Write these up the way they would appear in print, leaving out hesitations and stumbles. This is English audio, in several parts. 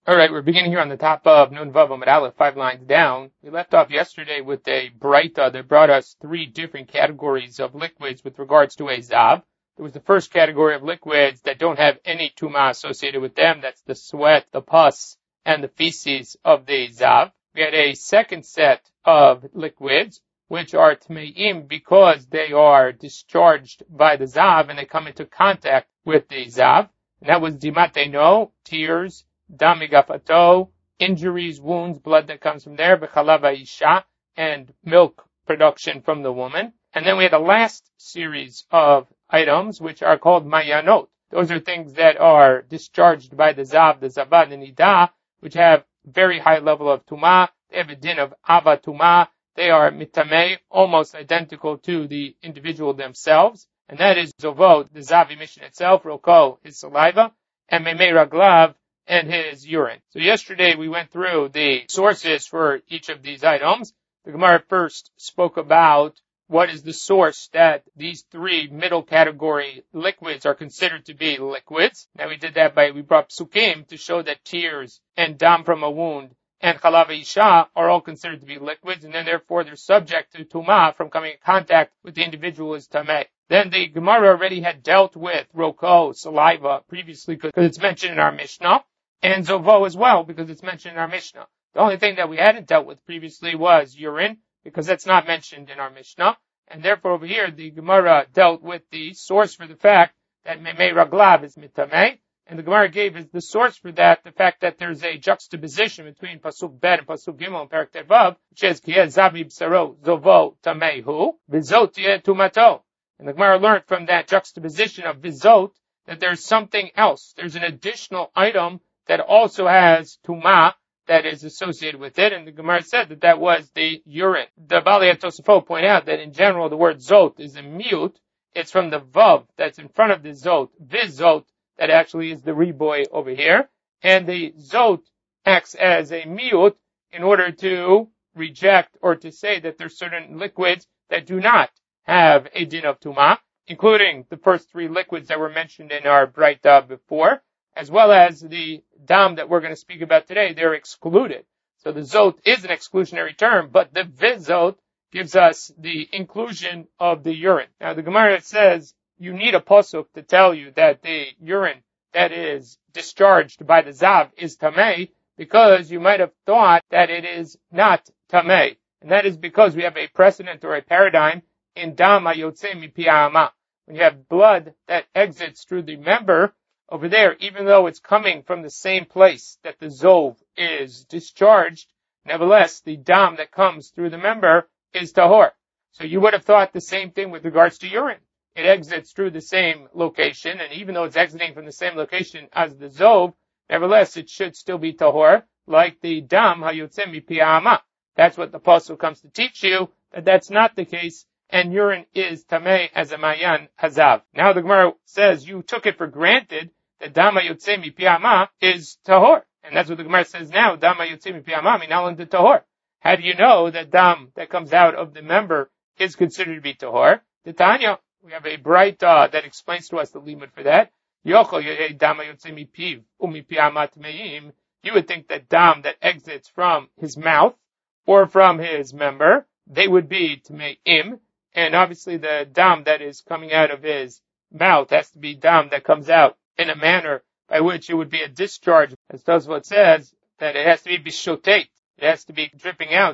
All right, we're beginning here on the top of Nun Vav Amud Aleph, 5 lines down. We left off yesterday with a Braita that brought us 3 different categories of liquids with regards to a Zav. There was the first category of liquids that don't have any Tumah associated with them. That's the sweat, the pus, and the feces of the Zav. We had a second set of liquids, which are Tmeim because they are discharged by the Zav and they come into contact with the Zav. And that was Dimateno, tears, Dam migafato, injuries, wounds, blood that comes from there, b'chalav ha'isha, and milk production from the woman. And then we had the last series of items, which are called mayanot. Those are things that are discharged by the zav, the zavad, and nida, which have very high level of tumah. They have a din of ava tumah. They are mitameh, almost identical to the individual themselves. And that is zovo, the zav emission itself, roko, his saliva, and memei raglav, and his urine. So yesterday we went through the sources for each of these items. The Gemara first spoke about what is the source that these 3 middle category liquids are considered to be liquids. Now we did that we brought psukim to show that tears and dam from a wound and chalav isha are all considered to be liquids, and then therefore they're subject to tumah from coming in contact with the individual as tameh. Then the Gemara already had dealt with roko, saliva, previously because it's mentioned in our Mishnah. And zovo as well, because it's mentioned in our Mishnah. The only thing that we hadn't dealt with previously was urine, because that's not mentioned in our Mishnah. And therefore over here, the Gemara dealt with the source for the fact that memei raglav is mitameh. And the Gemara gave as the source for that the fact that there's a juxtaposition between Pasuk Bet and Pasuk Gimel and Perek Tevav, which is Kiyeh Zavi B'saro Zovo Tamehu, Vizot Yeh Tumato. And the Gemara learned from that juxtaposition of Vizot that there's something else. There's an additional item that also has tumah that is associated with it, and the Gemara said that that was the urine. The Bali Tosafot point out that in general the word zot is a miyut. It's from the vav that's in front of the zot, vizot, that actually is the riboy over here, and the zot acts as a miyut in order to reject or to say that there's certain liquids that do not have a din of tumah, including the first 3 liquids that were mentioned in our Braita before, as well as the dam that we're going to speak about today. They're excluded. So the zot is an exclusionary term, but the vizot gives us the inclusion of the urine. Now the Gemara says you need a pasuk to tell you that the urine that is discharged by the zav is tamei, because you might have thought that it is not tamei. And that is because we have a precedent or a paradigm in dam hayotze mipi ha'ama. When you have blood that exits through the member, over there, even though it's coming from the same place that the zov is discharged, nevertheless, the dam that comes through the member is tahor. So you would have thought the same thing with regards to urine. It exits through the same location, and even though it's exiting from the same location as the zov, nevertheless, it should still be tahor, like the dam hayotze mipi ha'ama. That's what the pasuk comes to teach you, that that's not the case, and urine is tamei as a mayan hazav. Now the Gemara says you took it for granted that dama yotze mipi ha'ama is tahor. And that's what the Gemara says now, dama yotze mipi ha'ama minalon de tahor. How do you know that dam that comes out of the member is considered to be tahor? The Tanya, we have a Braita that explains to us the limit for that. Yochel yeh dama yotze mipiv umipi ha'ama tmeim. You would think that dam that exits from his mouth or from his member, they would be tmeim. And obviously the dam that is coming out of his mouth has to be dam that comes out in a manner by which it would be a discharge. As Tosfot says, that it has to be bishotate. It has to be dripping out.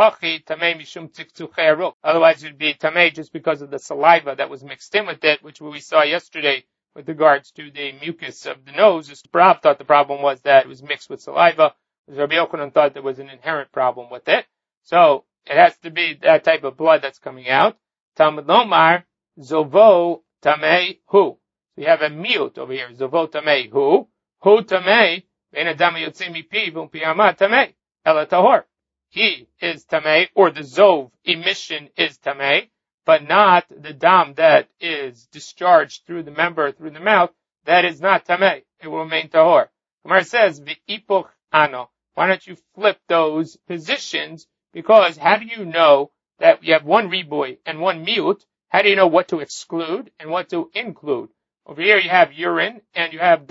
Otherwise it would be tamei just because of the saliva that was mixed in with it, which we saw yesterday with regards to the mucus of the nose. Rav thought the problem was that it was mixed with saliva. Rabbi Yochanan thought there was an inherent problem with it. So it has to be that type of blood that's coming out. Talmud Lomar, zovo tamei hu. We have a miut over here. Zovo tamei hu. Hu tamei. Ve'en adam yotze mipi v'umpi ha'ama tamei. Ela tahor. He is tamei, or the zov emission is tamei, but not the dam that is discharged through the member, through the mouth. That is not tamei. It will remain tahor. Gemara says, v'ipoch ano. Why don't you flip those positions? Because how do you know that you have one riboy and one miut? How do you know what to exclude and what to include? Over here you have urine and you have dam.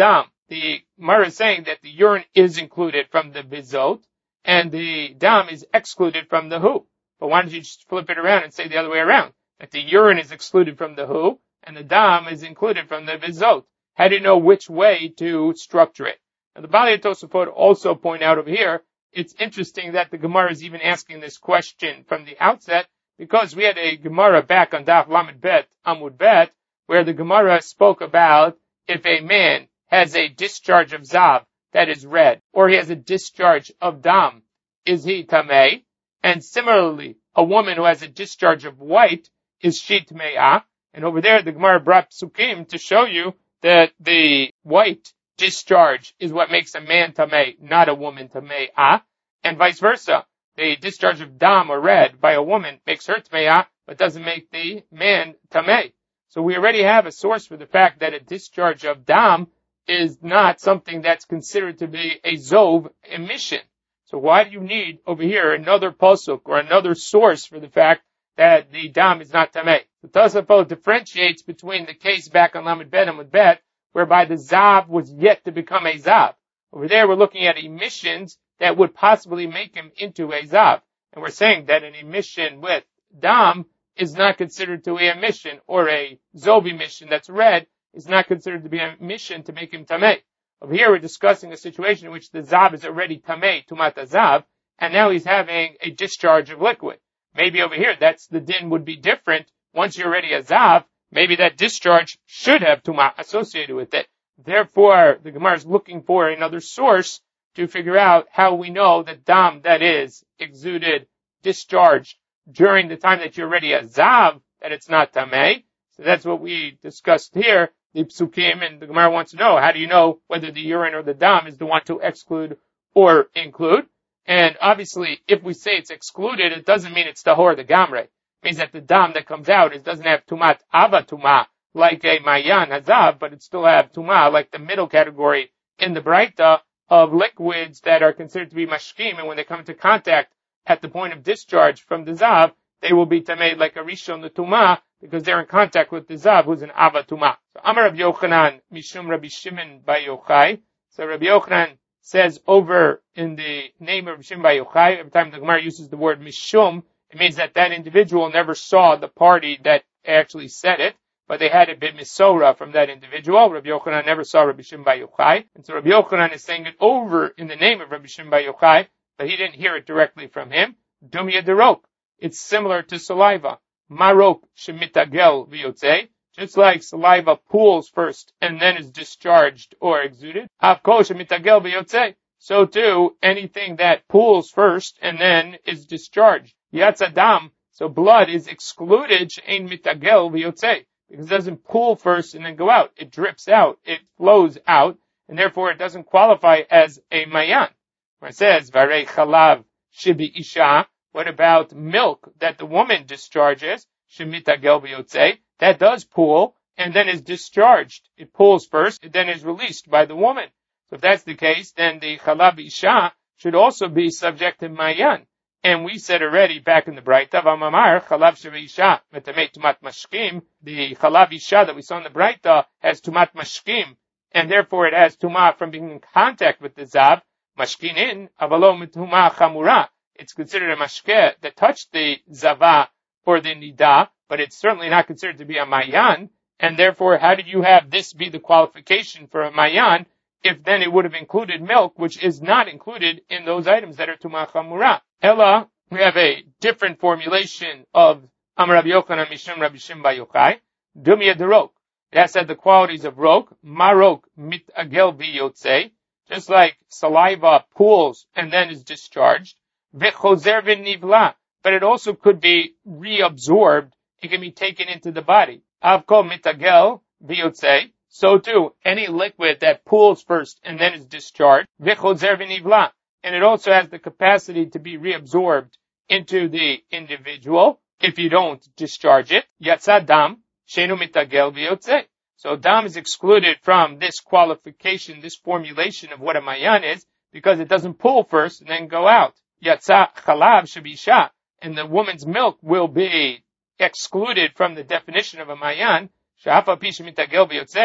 the Gemara is saying that the urine is included from the bizot, and the dam is excluded from the hu. But why don't you just flip it around and say the other way around? That the urine is excluded from the hu, and the dam is included from the bizot. How do you know which way to structure it? Now the Baalei Tosafot also point out over here, it's interesting that the Gemara is even asking this question from the outset, because we had a Gemara back on Daf Lamed Bet, Amud Bet, where the Gemara spoke about if a man has a discharge of zav that is red, or he has a discharge of dam, is he tamei? And similarly, a woman who has a discharge of white, is she tme'ah? And over there, the Gemara brought psukim to show you that the white discharge is what makes a man tamei, not a woman tame'ah, and vice versa. The discharge of dam or red by a woman makes her tme'ah, but doesn't make the man tamei. So we already have a source for the fact that a discharge of dam is not something that's considered to be a zov emission. So why do you need over here another pasuk or another source for the fact that the dam is not tamei? The Tosafot differentiates between the case back on Lamed Bet and Amud Bet, whereby the zav was yet to become a zav. Over there we're looking at emissions that would possibly make him into a zav. And we're saying that an emission with dam is not considered to be a emission, or a zov emission that's red is not considered to be a emission to make him tamei. Over here we're discussing a situation in which the zav is already tamei, tumat zav, and now he's having a discharge of liquid. Maybe over here that's the din would be different. Once you're already a zav, maybe that discharge should have tumah associated with it. Therefore, the Gemara is looking for another source to figure out how we know that dam that is exuded, discharged during the time that you're already a zav, that it's not tamei. So that's what we discussed here, the psukim, and the Gemara wants to know, how do you know whether the urine or the dam is the one to exclude or include? And obviously, if we say it's excluded, it doesn't mean it's tahor the gamre. It means that the dam that comes out, it doesn't have tumat ava tumah, like a mayan hazav, but it still have tumah, like the middle category in the Braita of liquids that are considered to be mashkim, and when they come into contact at the point of discharge from the zav, they will be tamei like a rishon the tumah, because they're in contact with the zav, who's an ava tumah. So Amar Rabbi Yochanan, Mishum Rabbi Shimon Bar Yochai. So Rabbi Yochanan says over in the name of Rabbi Shimon Bar Yochai, every time the Gemara uses the word Mishum, it means that that individual never saw the party that actually said it, but they had it been misora from that individual. Rabbi Yochanan never saw Rabbi Shimon Bar Yochai, and so Rabbi Yochanan is saying it over in the name of Rabbi Shimon Bar Yochai, but he didn't hear it directly from him. Dumya derok. It's similar to saliva. Marok shemitagel v'yotzei. Just like saliva pools first and then is discharged or exuded. Avko shemitagel v'yotzei. So too, anything that pools first and then is discharged. Yatzadam. So blood is excluded she'ein mitagel v'yotzei, because it doesn't pool first and then go out. It drips out. It flows out, and therefore it doesn't qualify as a mayan. Where it says, Varei chalav shibi isha. What about milk that the woman discharges? Shemitagel v'yotzei. That does pool and then is discharged. It pools first and then is released by the woman. So if that's the case, then the chalav isha should also be subject to mayan. And we said already back in the Braita, V'amamar chalav shibi isha metamei tumat mashkim. The chalav isha that we saw in the Braita has tumat mashkim, and therefore it has tumah from being in contact with the zav. Mashkinin avalo mituma chamura. It's considered a mashke that touched the zava or the nida, but it's certainly not considered to be a mayan. And therefore, how did you have this be the qualification for a mayan, if then it would have included milk, which is not included in those items that are tumah chamura? Ella, we have a different formulation of Amar Rabbi Yochanan Mishum Rabbi Shimon Bar Yochai. Dumya derok. It has had the qualities of rok. Marok mitagel v'yotzei. Just like saliva pools and then is discharged. V'chozer v'nivla. But it also could be reabsorbed. It can be taken into the body. Avko mitagel v'yotzei. So too, any liquid that pools first and then is discharged. V'chozer v'nivla. And it also has the capacity to be reabsorbed into the individual if you don't discharge it. Yatsa dam, shenu mitagel v'yotzei. So dam is excluded from this qualification, this formulation of what a mayan is, because it doesn't pool first and then go out. Yatsa chalav shabisha, and the woman's milk will be excluded from the definition of a mayan. Sha'afa pi shemitagel v'yotzei,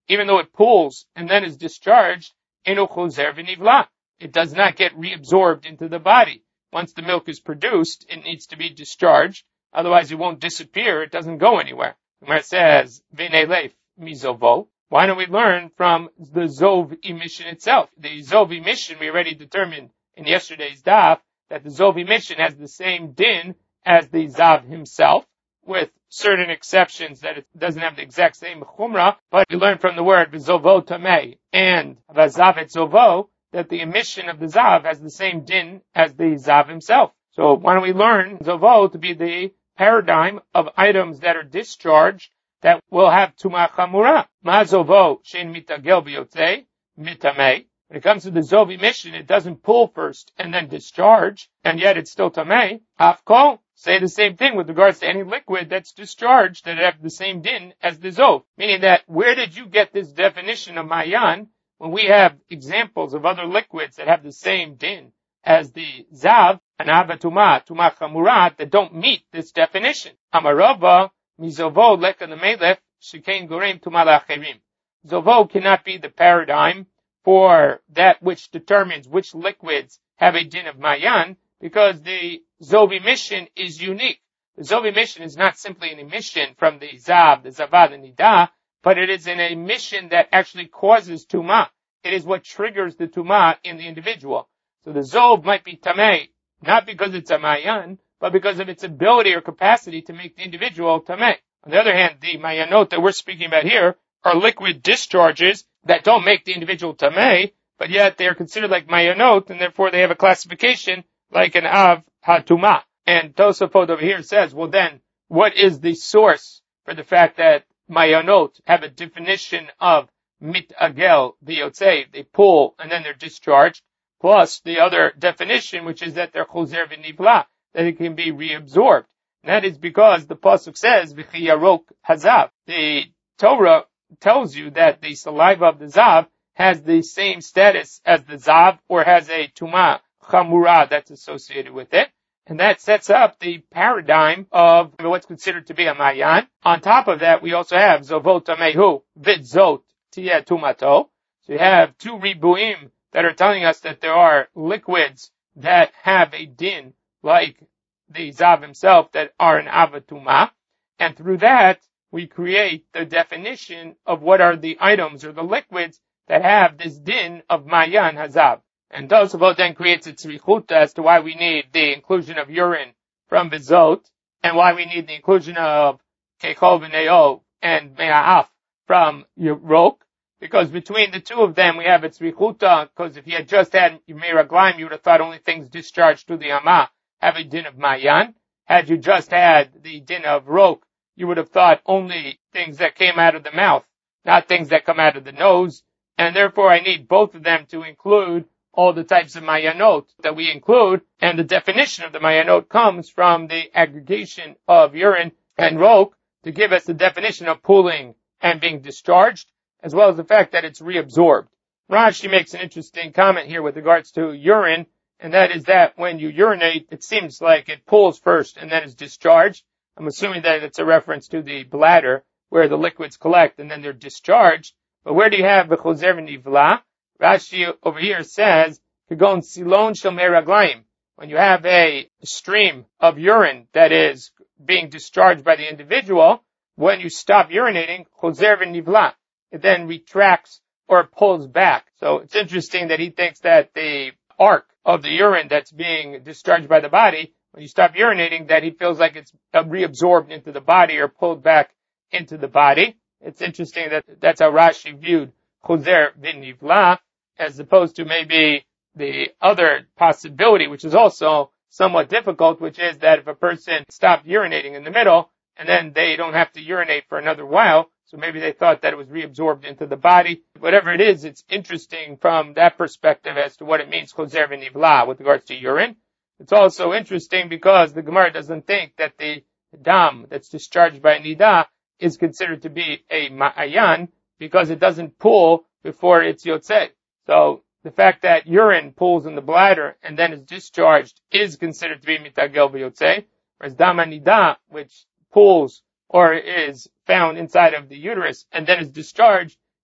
even though it pools and then is discharged, eno chozer v'nivla. It does not get reabsorbed into the body. Once the milk is produced, it needs to be discharged. Otherwise, it won't disappear. It doesn't go anywhere. Gemara says, v'neleif mizovo. Why don't we learn from the Zov emission itself? The Zov emission, we already determined in yesterday's daf that the Zov emission has the same din as the Zav himself, with certain exceptions that it doesn't have the exact same chumrah, but we learn from the word v'zovo tamei and v'zav et zovo that the emission of the Zav has the same din as the Zav himself. So why don't we learn Zovo to be the paradigm of items that are discharged that will have Tumah Chamura. Ma Zovo shein mitagel b'yotzei mitamei. When it comes to the Zov emission, it doesn't pull first and then discharge, and yet it's still tamei. Afkol, say the same thing with regards to any liquid that's discharged that have the same din as the Zov. Meaning that, where did you get this definition of Mayan when we have examples of other liquids that have the same din as the Zav, and Ava Tumah Chamurat, that don't meet this definition? Amarava, Mizovo Leka Nemelech, Shikein Gorem Tumah La'acherim. Zovo cannot be the paradigm for that which determines which liquids have a din of Mayan, because the Zov emission is unique. The Zov emission is not simply an emission from the Zav, the Zavad, and Nidah, but it is an emission that actually causes Tumah. It is what triggers the Tumah in the individual. So the Zov might be Tameh, not because it's a Mayan, but because of its ability or capacity to make the individual Tameh. On the other hand, the Mayanot that we're speaking about here are liquid discharges that don't make the individual Tameh, but yet they are considered like Mayanot, and therefore they have a classification like an Av HaTumah. And Tosafot over here says, well then, what is the source for the fact that Mayanot have a definition of mitagel v'yotzei, they pull and then they're discharged, plus the other definition, which is that they're chozer v'nivla, that it can be reabsorbed. And that is because the pasuk says v'chi yarok hazav. The Torah tells you that the saliva of the Zav has the same status as the Zav, or has a Tumah Chamura that's associated with it. And that sets up the paradigm of what's considered to be a Mayan. On top of that, we also have Zovot Tamehu, Vitzot Tia Tumato. So you have two Ribuim that are telling us that there are liquids that have a din, like the Zav himself, that are an Avatuma. And through that, we create the definition of what are the items or the liquids that have this din of Mayan Hazav. And Tosafot then creates a tzrichuta as to why we need the inclusion of urine from Vizot, and why we need the inclusion of Kechol v'Neo and Me'a'af from Yorok, because between the two of them we have a tzrichuta, because if you had just had Yemei Raglaim, you would have thought only things discharged to the Amah have a din of Mayan. Had you just had the din of Rok, you would have thought only things that came out of the mouth, not things that come out of the nose, and therefore I need both of them to include all the types of Mayanot that we include, and the definition of the Mayanot comes from the aggregation of urine and Rok to give us the definition of pooling and being discharged, as well as the fact that it's reabsorbed. Rashi makes an interesting comment here with regards to urine, and that is that when you urinate, it seems like it pools first and then is discharged. I'm assuming that it's a reference to the bladder where the liquids collect and then they're discharged. But where do you have the chozer v'nivla? Rashi over here says, Kagon silon shel mei raglayim. When you have a stream of urine that is being discharged by the individual, when you stop urinating, chozer v'nivla, it then retracts or pulls back. So it's interesting that he thinks that the arc of the urine that's being discharged by the body, when you stop urinating, that he feels like it's reabsorbed into the body or pulled back into the body. It's interesting that that's how Rashi viewed chozer v'nivla, as opposed to maybe the other possibility, which is also somewhat difficult, which is that if a person stopped urinating in the middle, and then they don't have to urinate for another while, so maybe they thought that it was reabsorbed into the body. Whatever it is, it's interesting from that perspective as to what it means, chozer v'nivla, with regards to urine. It's also interesting because the Gemara doesn't think that the dam that's discharged by Nidah is considered to be a ma'ayan, because it doesn't pool before it's yotzei. So the fact that urine pools in the bladder and then is discharged is considered to be mitagel v'yotzei, whereas dam nidah, which pools or is found inside of the uterus and then is discharged,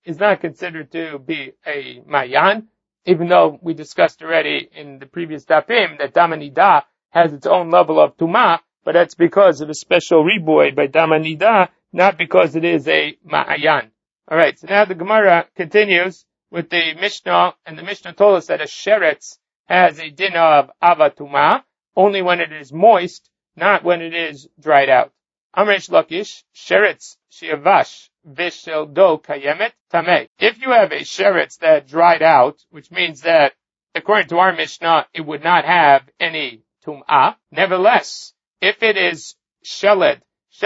is not considered to be a Mayan, even though we discussed already in the previous Dapim that Damanida has its own level of Tumah, but that's because of a special riboy by Damanida, not because it is a Ma'ayan. Alright, so now the Gemara continues with the Mishnah, and the Mishnah told us that a sheretz has a din of avatuma only when it is moist, not when it is dried out. Amresh Lakish, sheretz shiavash vishel do kayemet tameh. If you have a sheretz that dried out, which means that according to our Mishnah, it would not have any tum'ah. Nevertheless, if it is sheled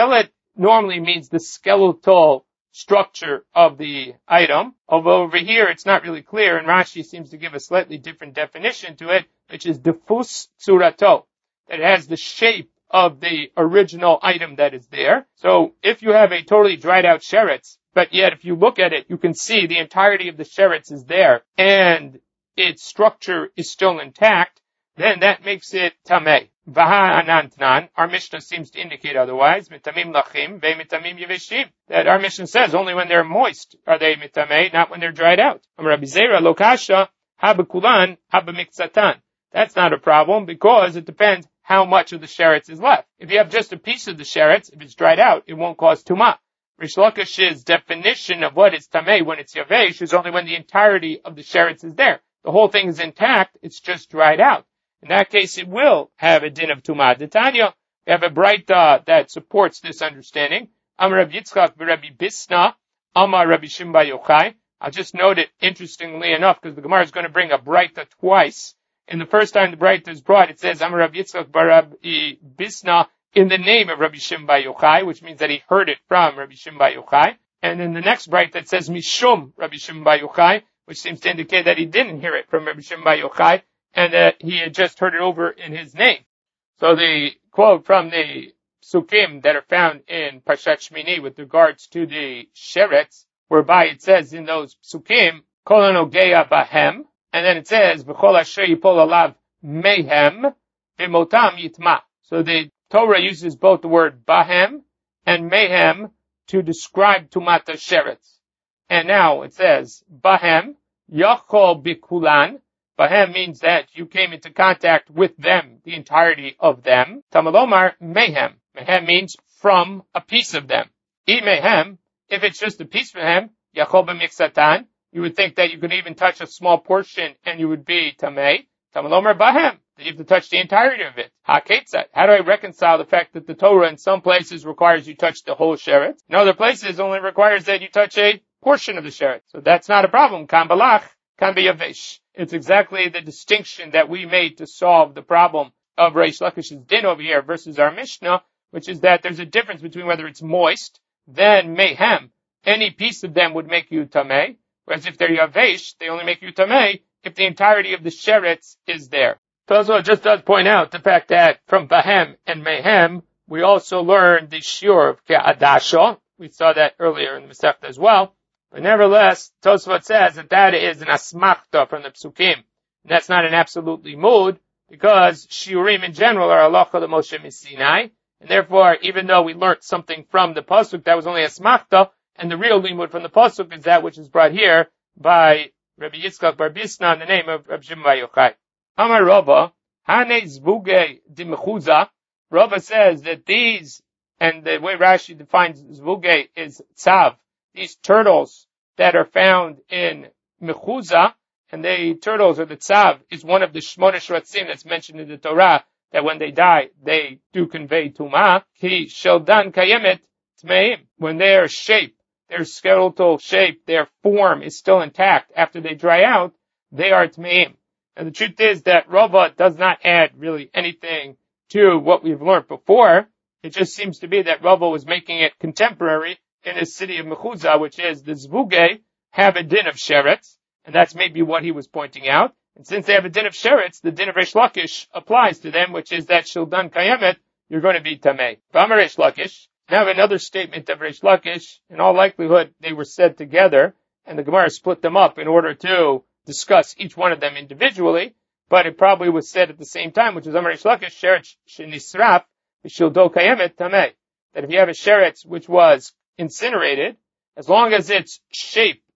normally means the skeletal structure of the item, although over here it's not really clear, and Rashi seems to give a slightly different definition to it, which is defus tsurato, that it has the shape of the original item that is there. So if you have a totally dried out sheretz, but yet if you look at it, you can see the entirety of the sheretz is there, and its structure is still intact, then that makes it tameh. Vaha anantnan, our Mishnah seems to indicate otherwise, mitamim lachim, ve mitamim yeveshim, that our Mishnah says only when they're moist are they mitameh, not when they're dried out. Rabbi Zera lokasha, habakulan, habamikzatan. That's not a problem because it depends how much of the sheretz is left. If you have just a piece of the sheretz, if it's dried out, it won't cause tumah. Rish Lakish's definition of what is tameh when it's yavesh is only when the entirety of the sheretz is there. The whole thing is intact, it's just dried out. In that case, it will have a din of tumah. Tanya, we have a braita that supports this understanding. Amar Rabbi Yitzchak v'Rabbi Bisna, Amar Rabbi Shimon bar Yochai. I'll just note it interestingly enough because the Gemara is going to bring a braita twice. And the first time the braita is brought, it says Amar Rabbi Yitzchak bar Rabbi Bisna in the name of Rabbi Shimon bar Yochai, which means that he heard it from Rabbi Shimon bar Yochai. And in the next braita it says Mishum Rabbi Shimon bar Yochai, which seems to indicate that he didn't hear it from Rabbi Shimon bar Yochai, and that he had just heard it over in his name. So the quote from the Sukkim that are found in Parshat Shmini with regards to the sheretz, whereby it says in those Sukkim, Kol Anogeya Bahem, and then it says, V'chol asher yipol alav mehem, v'motam yitma. So the Torah uses both the word Bahem and mehem to describe Tumat sheretz. And now it says, Bahem, Yachol Bikulan. Bahem means that you came into contact with them, the entirety of them. Tamalomar, mehem. Mehem means from a piece of them. Mehem, if it's just a piece of them, Yachol b'miksatan, you would think that you could even touch a small portion and you would be tamei. Tamalomar bahem, that you have to touch the entirety of it. Ha-ketzat. How do I reconcile the fact that the Torah in some places requires you touch the whole sheretz? In other places only requires that you touch a portion of the sheretz. So that's not a problem. Kan balach, kan biyavesh. It's exactly the distinction that we made to solve the problem of Reish Lakish's din over here versus our Mishnah, which is that there's a difference between whether it's moist, then mehem, any piece of them would make you tameh, whereas if they're yavesh, they only make you tameh if the entirety of the sheretz is there. So it just does point out the fact that from bahem and mehem, we also learned the shiur of ke'adasha. We saw that earlier in the Masechta as well. But nevertheless, Tosfot says that that is an asmachta from the Psukim. And that's not an absolute limud, because shiurim in general are halacha l'Moshe Sinai, and therefore, even though we learnt something from the pasuk, that was only a asmachta, and the real limud from the pasuk is that which is brought here by Rabbi Yitzchak bar Bisna in the name of Rabbi Shimon bar Yochai. Amar Rava, Hane zvuge dimechuza. Rava says that these, and the way Rashi defines zvuge is tzav, these turtles that are found in Mechuza, and the turtles or the tzav is one of the Shmona Shratzim that's mentioned in the Torah, that when they die, they do convey Tumah. Ki sheldan kayemet tmeim. When their shape, their skeletal shape, their form is still intact after they dry out, they are tmeim. And the truth is that Rava does not add really anything to what we've learned before. It just seems to be that Rava was making it contemporary in the city of Mechuza, which is the Zvuge, have a din of sheretz, and that's maybe what he was pointing out. And since they have a din of sheretz, the din of Reish Lakish applies to them, which is that Shildan Kayemet, you're going to be Tameh. V'amar Reish Lakish, now another statement of Reish Lakish, in all likelihood they were said together, and the Gemara split them up in order to discuss each one of them individually, but it probably was said at the same time, which is Amar Reish Lakish, sheretz shenisraf, Shildo Kayemet Tameh. That if you have a sheretz which was incinerated, as long as its shape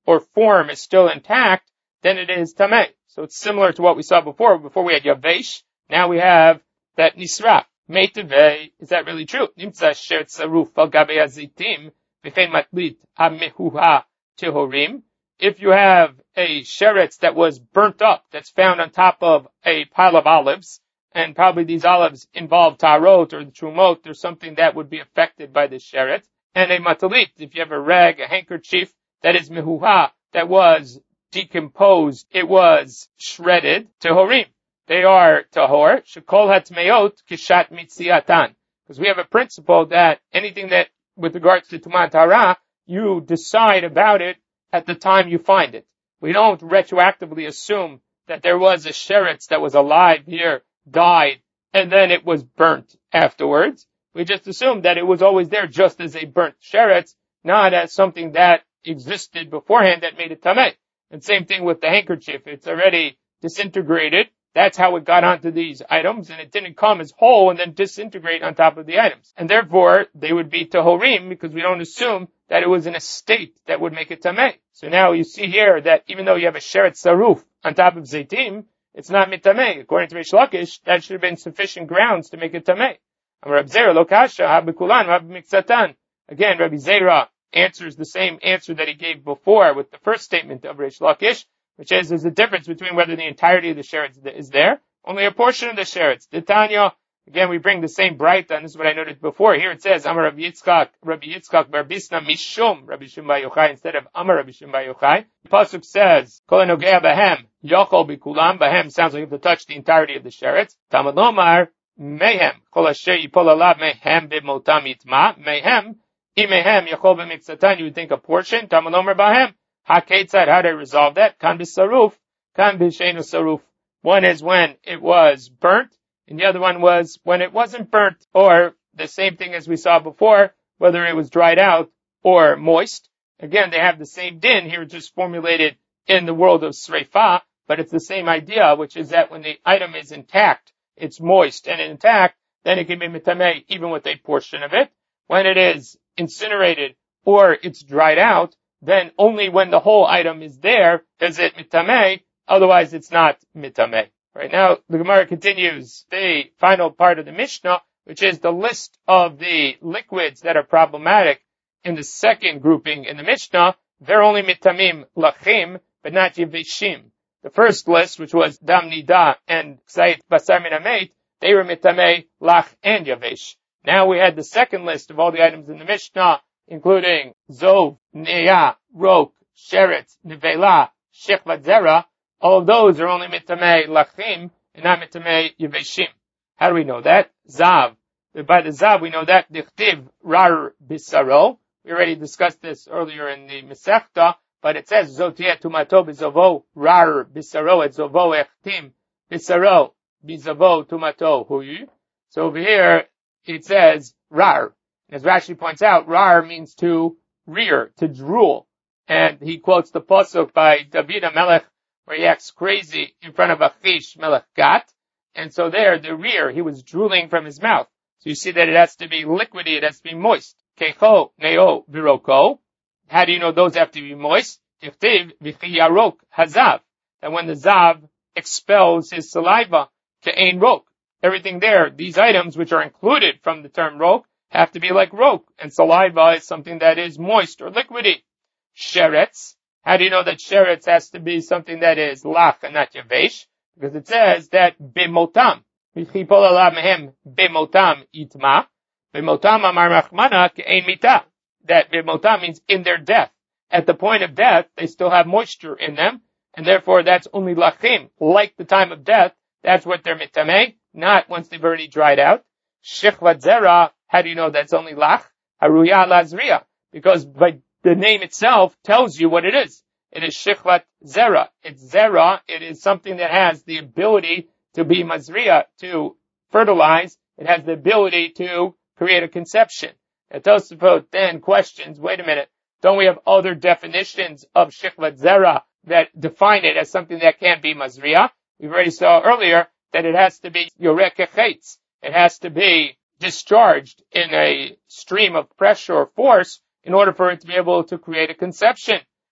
or form is still intact, then it is tameh. So it's similar to what we saw before. Before we had yavesh, now we have that nisra. Meitevei, is that really true? Nimtza sheretz saruf al gabei hazitim v'chein matlit ha-mehuha tehorim. If you have a sheretz that was burnt up, that's found on top of a pile of olives, and probably these olives involve tarot or the trumot or something that would be affected by the sheretz, and a matalit, if you have a rag, a handkerchief that is mehuha, that was decomposed, it was shredded, tehorim. They are tahor, shekol hatmeot kishat mitziatan. Because we have a principle that anything that, with regards to tumat hara, you decide about it at the time you find it. We don't retroactively assume that there was a sheretz that was alive here, died, and then it was burnt afterwards. We just assume that it was always there just as a burnt sheretz, not as something that existed beforehand that made it tameh. And same thing with the handkerchief. It's already disintegrated. That's how it got onto these items, and it didn't come as whole and then disintegrate on top of the items. And therefore, they would be tahorim because we don't assume that it was in a state that would make it tameh. So now you see here that even though you have a sheretz saruf on top of zaitim, it's not mitameh. According to Reish Lakish, that should have been sufficient grounds to make it tameh. Rabbi Zera lo kasha habikulan habimiksatan. Again, Rabbi Zera answers the same answer that he gave before with the first statement of Reish Lakish, which is there's a difference between whether the entirety of the sheretz is there, only a portion of the sheretz. The Tanya, again, we bring the same bright, and this is what I noted before. Here it says, Amar Rabbi Yitzchak Bar Bisna Mishum Rabbi Shimon Bar Yochai instead of Amar Rabbi Shimon Bar Yochai. The pasuk says, Kol hanogea bahem yochol bikulam. Bahem sounds like you have to touch the entirety of the sheretz. Talmud lomar mehem kol asher yipol alav mehem b'motam yitma mehem imehem yochol b'miktzatan. You would think a portion. Talmud lomar bahem. HaKetzad, how do I resolve that? Kan b'saruf, kan b'sheinu saruf. One is when it was burnt, and the other one was when it wasn't burnt, or the same thing as we saw before, whether it was dried out or moist. Again, they have the same din here, just formulated in the world of sreifa, but it's the same idea, which is that when the item is intact, it's moist and intact, then it can be mitameh even with a portion of it. When it is incinerated or it's dried out, then only when the whole item is there is it mitameh, otherwise it's not mitameh. Right now, the Gemara continues the final part of the Mishnah, which is the list of the liquids that are problematic in the second grouping in the Mishnah. They're only mitamim lachim, but not yeveshim. The first list, which was dam nida and ksait basar min hamet, they were mitameh lach and yavesh. Now we had the second list of all the items in the Mishnah, including zov, neah, rok, sheretz, nevela, shechvat zera. All of those are only mitameh lachim and not mitameh yeveshim. How do we know that? Zav. By the zav, we know that dichtiv rar bisaro. We already discussed this earlier in the Masechta, but it says zotieh tumato bizovo rar bisaro et zovo echtim bisaro bizavo tumato huyu. So over here it says rar. As Rashi points out, rar means to rear, to drool. And he quotes the pasuk by David HaMelech, where he acts crazy in front of Achish Melech Gat. And so there, the rear, he was drooling from his mouth. So you see that it has to be liquidy, it has to be moist. Kecho, neo, viroko. How do you know those have to be moist? Tichtiv, vichiyarok, hazav. That when the zav expels his saliva, ke'ein rok. Everything there, these items which are included from the term rok, have to be like rok. And saliva is something that is moist or liquidy. Sheretz. How do you know that sheretz has to be something that is lach and not yavesh? Because it says that b'motam. V'chipol alav mehem b'motam itma. B'motam amar machmana ke'ein mita. That b'motam means in their death. At the point of death, they still have moisture in them, and therefore that's only lachim. Like the time of death, that's what they're mitameh, not once they've already dried out. Shechvat zera, how do you know that's only lach? Haruya lazriya. Because by the name itself tells you what it is. It is shechvat zera. It's zera. It is something that has the ability to be mazriya, to fertilize. It has the ability to create a conception. And Tosafot then questions, wait a minute, don't we have other definitions of shechvat zera that define it as something that can't be mazriya? We've already saw earlier that it has to be yorek echetz. It has to be discharged in a stream of pressure or force in order for it to be able to create a conception.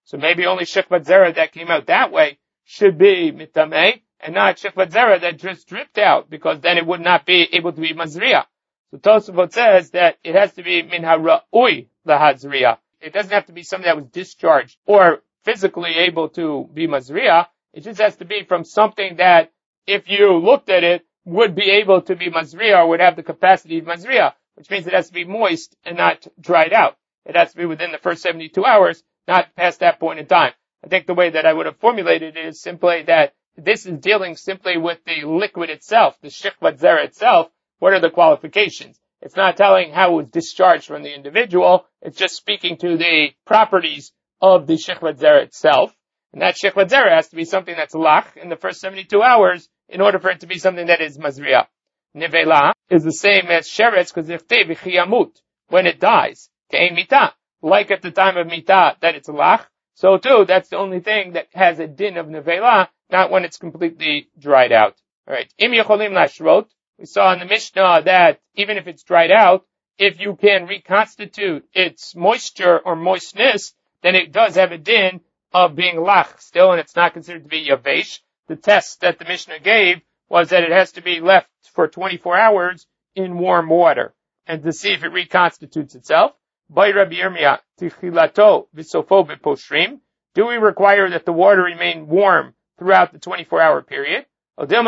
So maybe only shechvat zera that came out that way should be mitameh, and not shechvat zera that just dripped out, because then it would not be able to be mazriya. So Tosafot says that it has to be min hara'ui lahazriya. It doesn't have to be something that was discharged or physically able to be mazriya. It just has to be from something that, if you looked at it, would be able to be mazriya or would have the capacity of mazriya, which means it has to be moist and not dried out. It has to be within the first 72 hours, not past that point in time. I think the way that I would have formulated it is simply that this is dealing simply with the liquid itself, the shechvat zera itself. What are the qualifications? It's not telling how it was discharged from the individual. It's just speaking to the properties of the shechvat zera itself. And that shechvat zera has to be something that's lach in the first 72 hours in order for it to be something that is mazriya. Nevela is the same as sheretz, because ichtei v'chiyamut, when it dies, ke'en mitah, like at the time of mitah that it's lach. So too, that's the only thing that has a din of nevela, not when it's completely dried out. Alright, im yecholim lashrot. We saw in the Mishnah that even if it's dried out, if you can reconstitute its moisture or moistness, then it does have a din of being lach still, and it's not considered to be yavesh. The test that the Mishnah gave was that it has to be left for 24 hours in warm water, and to see if it reconstitutes itself. By Rabbi Yirmiyah, tichilato v'sofo b'poshrim. Do we require that the water remain warm throughout the 24-hour period? Or do you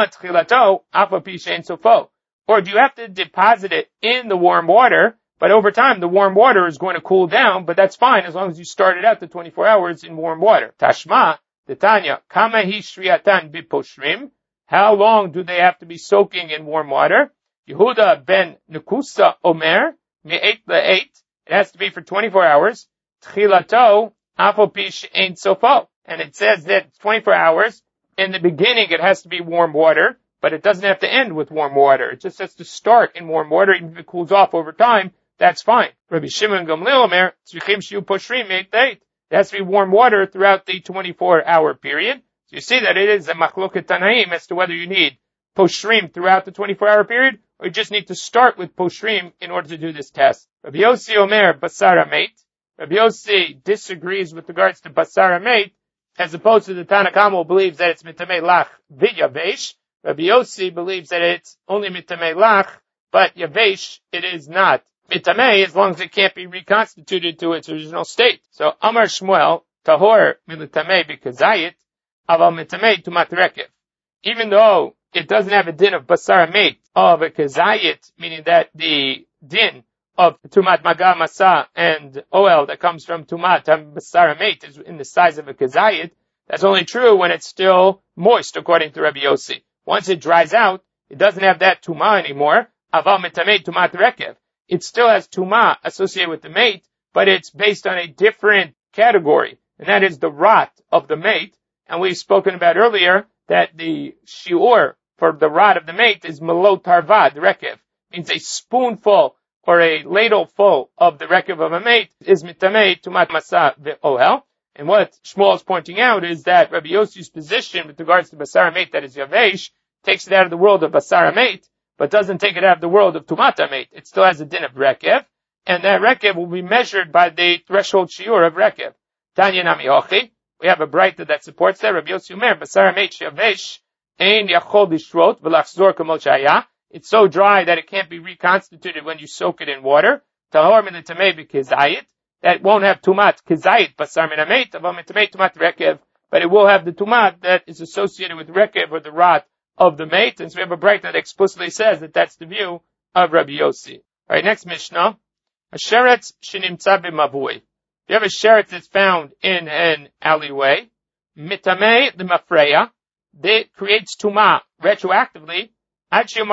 have to deposit it in the warm water, but over time the warm water is going to cool down, but that's fine as long as you started out the 24 hours in warm water. Tashma, Titania, kama hi shriatan biposhrim. How long do they have to be soaking in warm water? Yehuda ben Nekusa Omer, me'et le'et. It has to be for 24 hours. Tchilato, afopish ein sofo. And it says that 24 hours. In the beginning, it has to be warm water, but it doesn't have to end with warm water. It just has to start in warm water. Even if it cools off over time, that's fine. Rabbi Shimon Gamliel Omer, tzrichim shiu poshrim me'et le'et. It has to be warm water throughout the 24-hour period. So you see that it is a machloket tanaim as to whether you need poshrim throughout the 24-hour period, or you just need to start with poshrim in order to do this test. Rabbi Yossi Omer basar hameit. Rabbi Yossi disagrees with regards to basar hameit, as opposed to the Tanna Kamma who believes that it's mitamei lach v'yavesh. Rabbi Yossi believes that it's only mitamei lach, but yavesh it is not mitamei as long as it can't be reconstituted to its original state. So Amar Shmuel tahor militamei b'kazayit aval mitamei tumat rekev. Even though it doesn't have a din of basar hameit of a kazayit, meaning that the din of tumat maga masa and oil that comes from tumat basar hameit is in the size of a kazayit. That's only true when it's still moist, according to Rabbi Yossi. Once it dries out, it doesn't have that tuma anymore. Aval mitamei tumat rekev. It still has tuma associated with the mate, but it's based on a different category, and that is the rot of the mate. And we've spoken about earlier that the shiur for the rot of the mate is melot tarvad, the rekev. Means a spoonful or a ladle full of the rekev of a mate is mitamei tumat masa ve'ohel. And what Shmuel is pointing out is that Rabbi Yossi's position with regards to basar hameit that is yavesh takes it out of the world of basar hameit, but doesn't take it out of the world of tumat hameit. It still has a din of rekev, and that rekev will be measured by the threshold shiur of rekev. Tanya nami hochi. We have a braita that supports that. Rabbi Yossi Omer basar hameit yavesh ein yachol lishrot v'lachzor kamot shaya. It's so dry that it can't be reconstituted when you soak it in water. Tahor min tamei b'kizayit. That won't have tumat kizayit basar min hameit, aval min tamei tumat rekev, but it will have the tumat that is associated with rekev or the rot of the mate. And so we have a braita that explicitly says that that's the view of Rabbi Yossi. All right, next Mishnah. A sheretz shenimtza b'mavui. If you have a sheretz that's found in an alleyway, mitamei the mafreya, it creates tuma retroactively. Until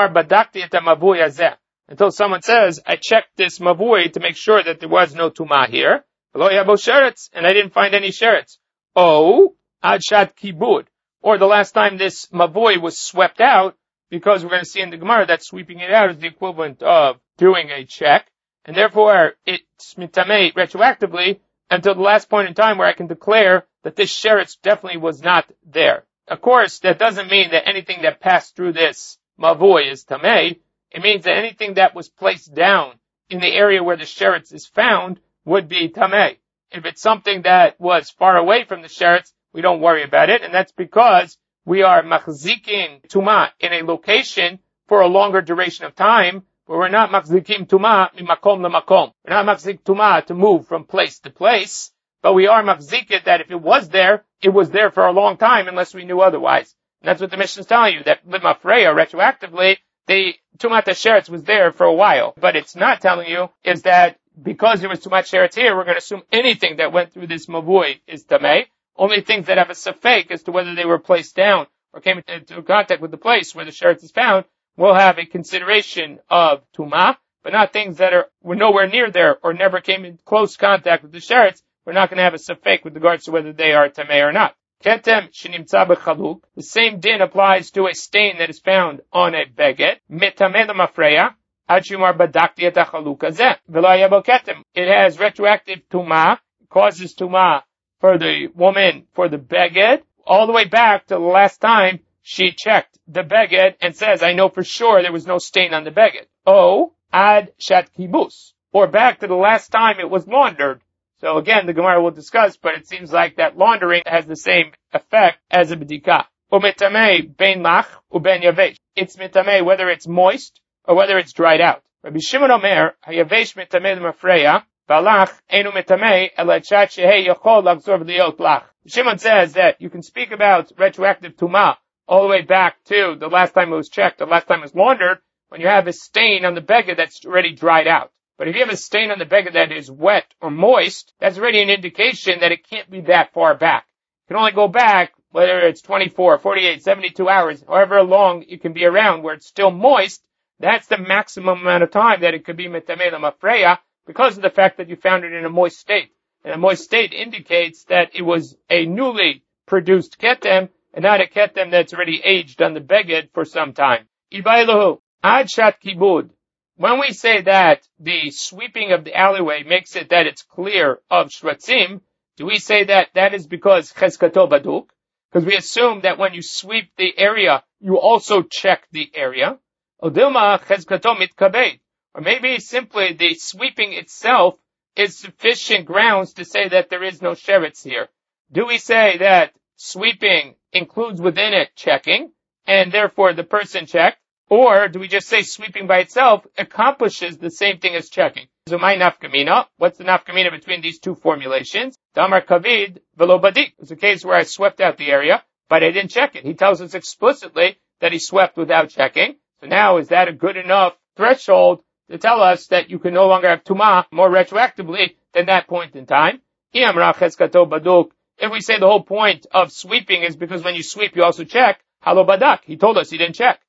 someone says, I checked this mavui to make sure that there was no tuma here. And I didn't find any sheretz. Oh, adshat kibud. Or the last time this mavui was swept out, because we're going to see in the Gemara that sweeping it out is the equivalent of doing a check. And therefore, it's mitamei retroactively until the last point in time where I can declare that this sheretz definitely was not there. Of course, that doesn't mean that anything that passed through this mavui is tamei. It means that anything that was placed down in the area where the sheretz is found would be tamei. If it's something that was far away from the sheretz, we don't worry about it, and that's because we are machzikin tuma in a location for a longer duration of time, but we're not machzikim tuma mimakom lemakom. We're not machzik tuma to move from place to place, but we are machzikin that if it was there for a long time unless we knew otherwise. And that's what the Mishnah is telling you, that limafreya, retroactively, the tumat sheretz was there for a while. But it's not telling you is that because there was tumat sheretz here, we're going to assume anything that went through this mavui is tamei. Only things that have a safek as to whether they were placed down or came into contact with the place where the sheretz is found will have a consideration of tumah, but not things that were nowhere near there or never came in close contact with the sheretz. We're not going to have a safek with regards to whether they are tamei or not. Ketem shenimtza b'chaluk. The same din applies to a stain that is found on a beged. Metameh l'mafreya. Ad shumar badakti et hachaluk hazeh. V'lo haya bo ketem. It has retroactive tumah, causes tumah for the woman, for the beged, all the way back to the last time she checked the beged and says, I know for sure there was no stain on the beged. O, ad shat kibus. Or back to the last time it was laundered. So again, the Gemara will discuss, but it seems like that laundering has the same effect as a b'dika. U'metamei bein lach u'ben yavesh. It's metamei whether it's moist or whether it's dried out. Rabbi Shimon Omer, hayavesh metamei l'mafreya, v'alach einu metamei ela chat shehei yachol lachzor v'liot lach. Shimon says that you can speak about retroactive tumah all the way back to the last time it was checked, the last time it was laundered, when you have a stain on the beged that's already dried out. But if you have a stain on the beged that is wet or moist, that's already an indication that it can't be that far back. You can only go back, whether it's 24, 48, 72 hours, however long it can be around where it's still moist. That's the maximum amount of time that it could be metamei l'mafreya because of the fact that you found it in a moist state. And a moist state indicates that it was a newly produced ketem and not a ketem that's already aged on the beged for some time. Ibailahu, ad shat kibud. When we say that the sweeping of the alleyway makes it that it's clear of shvatzim, do we say that that is because chezkato baduk? Because we assume that when you sweep the area, you also check the area. Odilma chezkato mitkabed. Or maybe simply the sweeping itself is sufficient grounds to say that there is no sheretz here. Do we say that sweeping includes within it checking, and therefore the person checked? Or do we just say sweeping by itself accomplishes the same thing as checking? So my nafkamina, what's the nafkamina between these two formulations? Damar kavid velo badik. It's a case where I swept out the area, but I didn't check it. He tells us explicitly that he swept without checking. So now is that a good enough threshold to tell us that you can no longer have tumah more retroactively than that point in time? If we say the whole point of sweeping is because when you sweep you also check, halo badak. He told us he didn't check.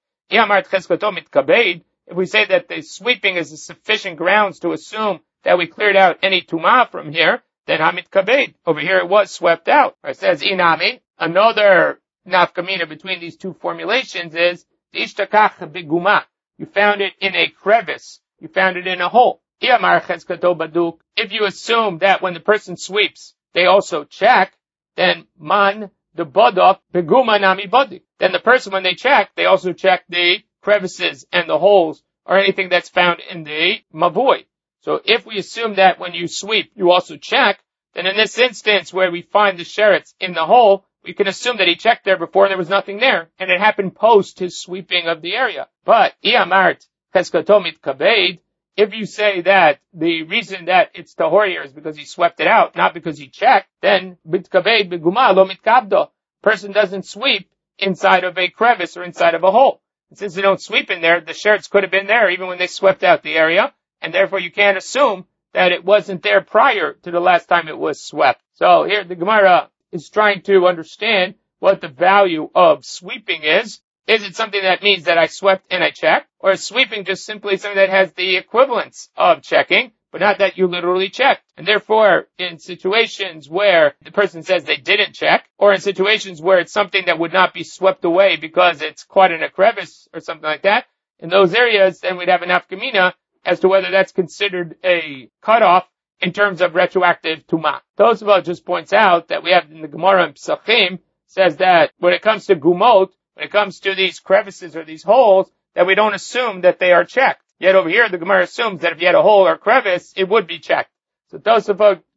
If we say that the sweeping is a sufficient grounds to assume that we cleared out any tumah from here, then hamit kabed. Over here it was swept out. It says inami. Another nafkamina between these two formulations is ishtakach beguma. You found it in a crevice. You found it in a hole. If you assume that when the person sweeps, they also check, then man the bodok beguma nami bodik. Then the person, when they check, they also check the crevices and the holes or anything that's found in the mavui. So if we assume that when you sweep, you also check, then in this instance where we find the sheretz in the hole, we can assume that he checked there before there was nothing there, and it happened post his sweeping of the area. But iamart cheskatomit kabed, if you say that the reason that it's tahor here is because he swept it out, not because he checked, then bitkabed beguma lo mitkabdo. Person doesn't sweep inside of a crevice or inside of a hole. And since they don't sweep in there, the sheretz could have been there even when they swept out the area, and therefore you can't assume that it wasn't there prior to the last time it was swept. So here the Gemara is trying to understand what the value of sweeping is. Is it something that means that I swept and I checked? Or is sweeping just simply something that has the equivalence of checking, but not that you literally checked? And therefore, in situations where the person says they didn't check, or in situations where it's something that would not be swept away because it's caught in a crevice or something like that, in those areas, then we'd have an nafkamina as to whether that's considered a cutoff in terms of retroactive tumah. Tosafot just points out that we have in the Gemara in Pesachim says that when it comes to gumot, when it comes to these crevices or these holes, that we don't assume that they are checked. Yet over here, the Gemara assumes that if you had a hole or crevice, it would be checked. So Tosafot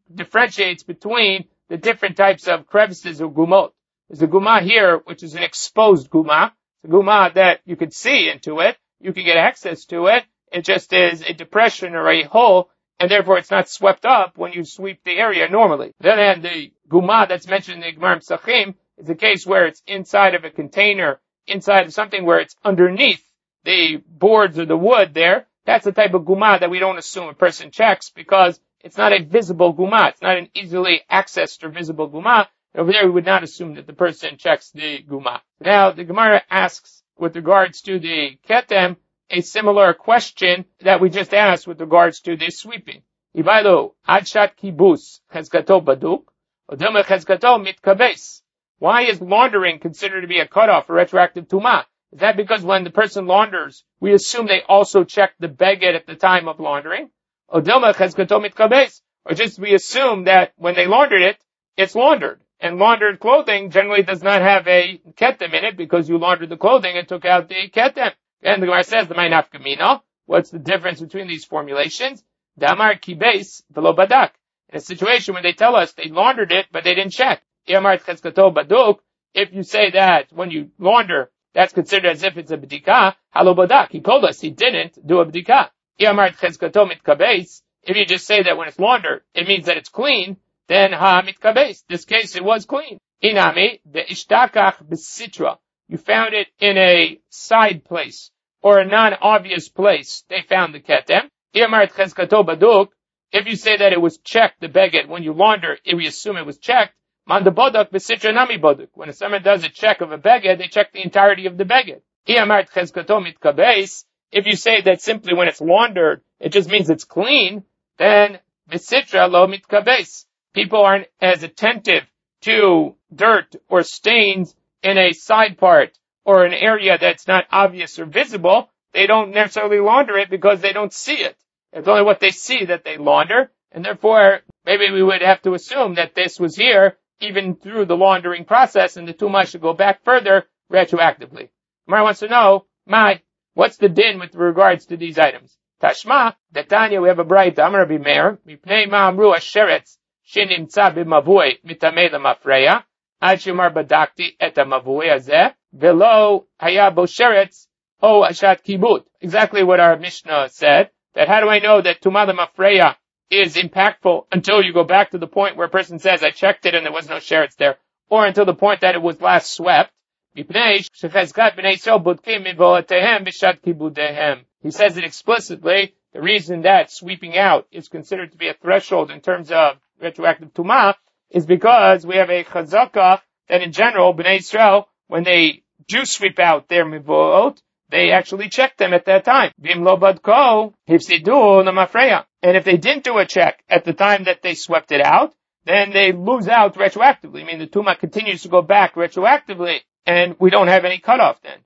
differentiates between the different types of crevices or gumot. There's a guma here, which is an exposed guma. It's a guma that you could see into it. You can get access to it. It just is a depression or a hole, and therefore it's not swept up when you sweep the area normally. Then the guma that's mentioned in the Gemara Pesachim is a case where it's inside of a container, inside of something where it's underneath the boards or the wood there. That's the type of guma that we don't assume a person checks because it's not a visible guma. It's not an easily accessed or visible guma. Over there, we would not assume that the person checks the guma. Now, the Gemara asks, with regards to the ketem, a similar question that we just asked with regards to the sweeping. Ibalo, adshat kibus, chezkato baduk, odema chezkato mitkabes. Why is laundering considered to be a cutoff for retroactive tumah? Is that because when the person launders, we assume they also check the beged at the time of laundering? Odema chezkato mitkabes. Or just we assume that when they laundered it, it's laundered. And laundered clothing generally does not have a ketem in it because you laundered the clothing and took out the ketem. And the Gemara says, the Ma'inaf Kamino. What's the difference between these formulations? Damar kibes velo badak. In a situation when they tell us they laundered it, but they didn't check. Iamar chezkato baduk. If you say that when you launder, that's considered as if it's a b'dika. Halo badak. He told us he didn't do a b'dika. Iamar chezkato mitkabes. If you just say that when it's laundered, it means that it's clean. Then ha mitkabes. This case it was clean. Inami the ishtakach besitra. You found it in a side place or a non-obvious place. They found the ketem. Iamar chezkato baduk. If you say that it was checked, the beged, when you launder, if we assume it was checked, manda bodak besitra nami bodak. When someone does a check of a beged, they check the entirety of the beged. Iamar chezkato mitkabes. If you say that simply when it's laundered, it just means it's clean, then besitra lo mitkabes. People aren't as attentive to dirt or stains in a side part or an area that's not obvious or visible. They don't necessarily launder it because they don't see it. It's only what they see that they launder, and therefore maybe we would have to assume that this was here even through the laundering process, and the tumah should go back further retroactively. Gemara wants to know, what's the din with regards to these items? Tashma, Detanya, we have a bright Amar Rabbi Meir, Mipnei Ma'amru Asheretz, Shinimtza b'mavui mitamei lemafreya, ad shemar badakti et hamavui hazeh, velo haya bo sheretz o ashat kibut. Exactly what our Mishnah said, that how do I know that tumah lemafreya is impactful until you go back to the point where a person says, I checked it and there was no sheretz there, or until the point that it was last swept. Mipnei shechezkat b'nei Yisrael budkim mivoatehem b'shat kibudehem. He says it explicitly. The reason that sweeping out is considered to be a threshold in terms of retroactive tumah is because we have a chazakah that in general, Bnei Yisrael, when they do sweep out their mivoot, they actually check them at that time. Vim lo badko, hifsidu lemafreya. And if they didn't do a check at the time that they swept it out, then they lose out retroactively. I mean, the tumah continues to go back retroactively, and we don't have any cutoff then.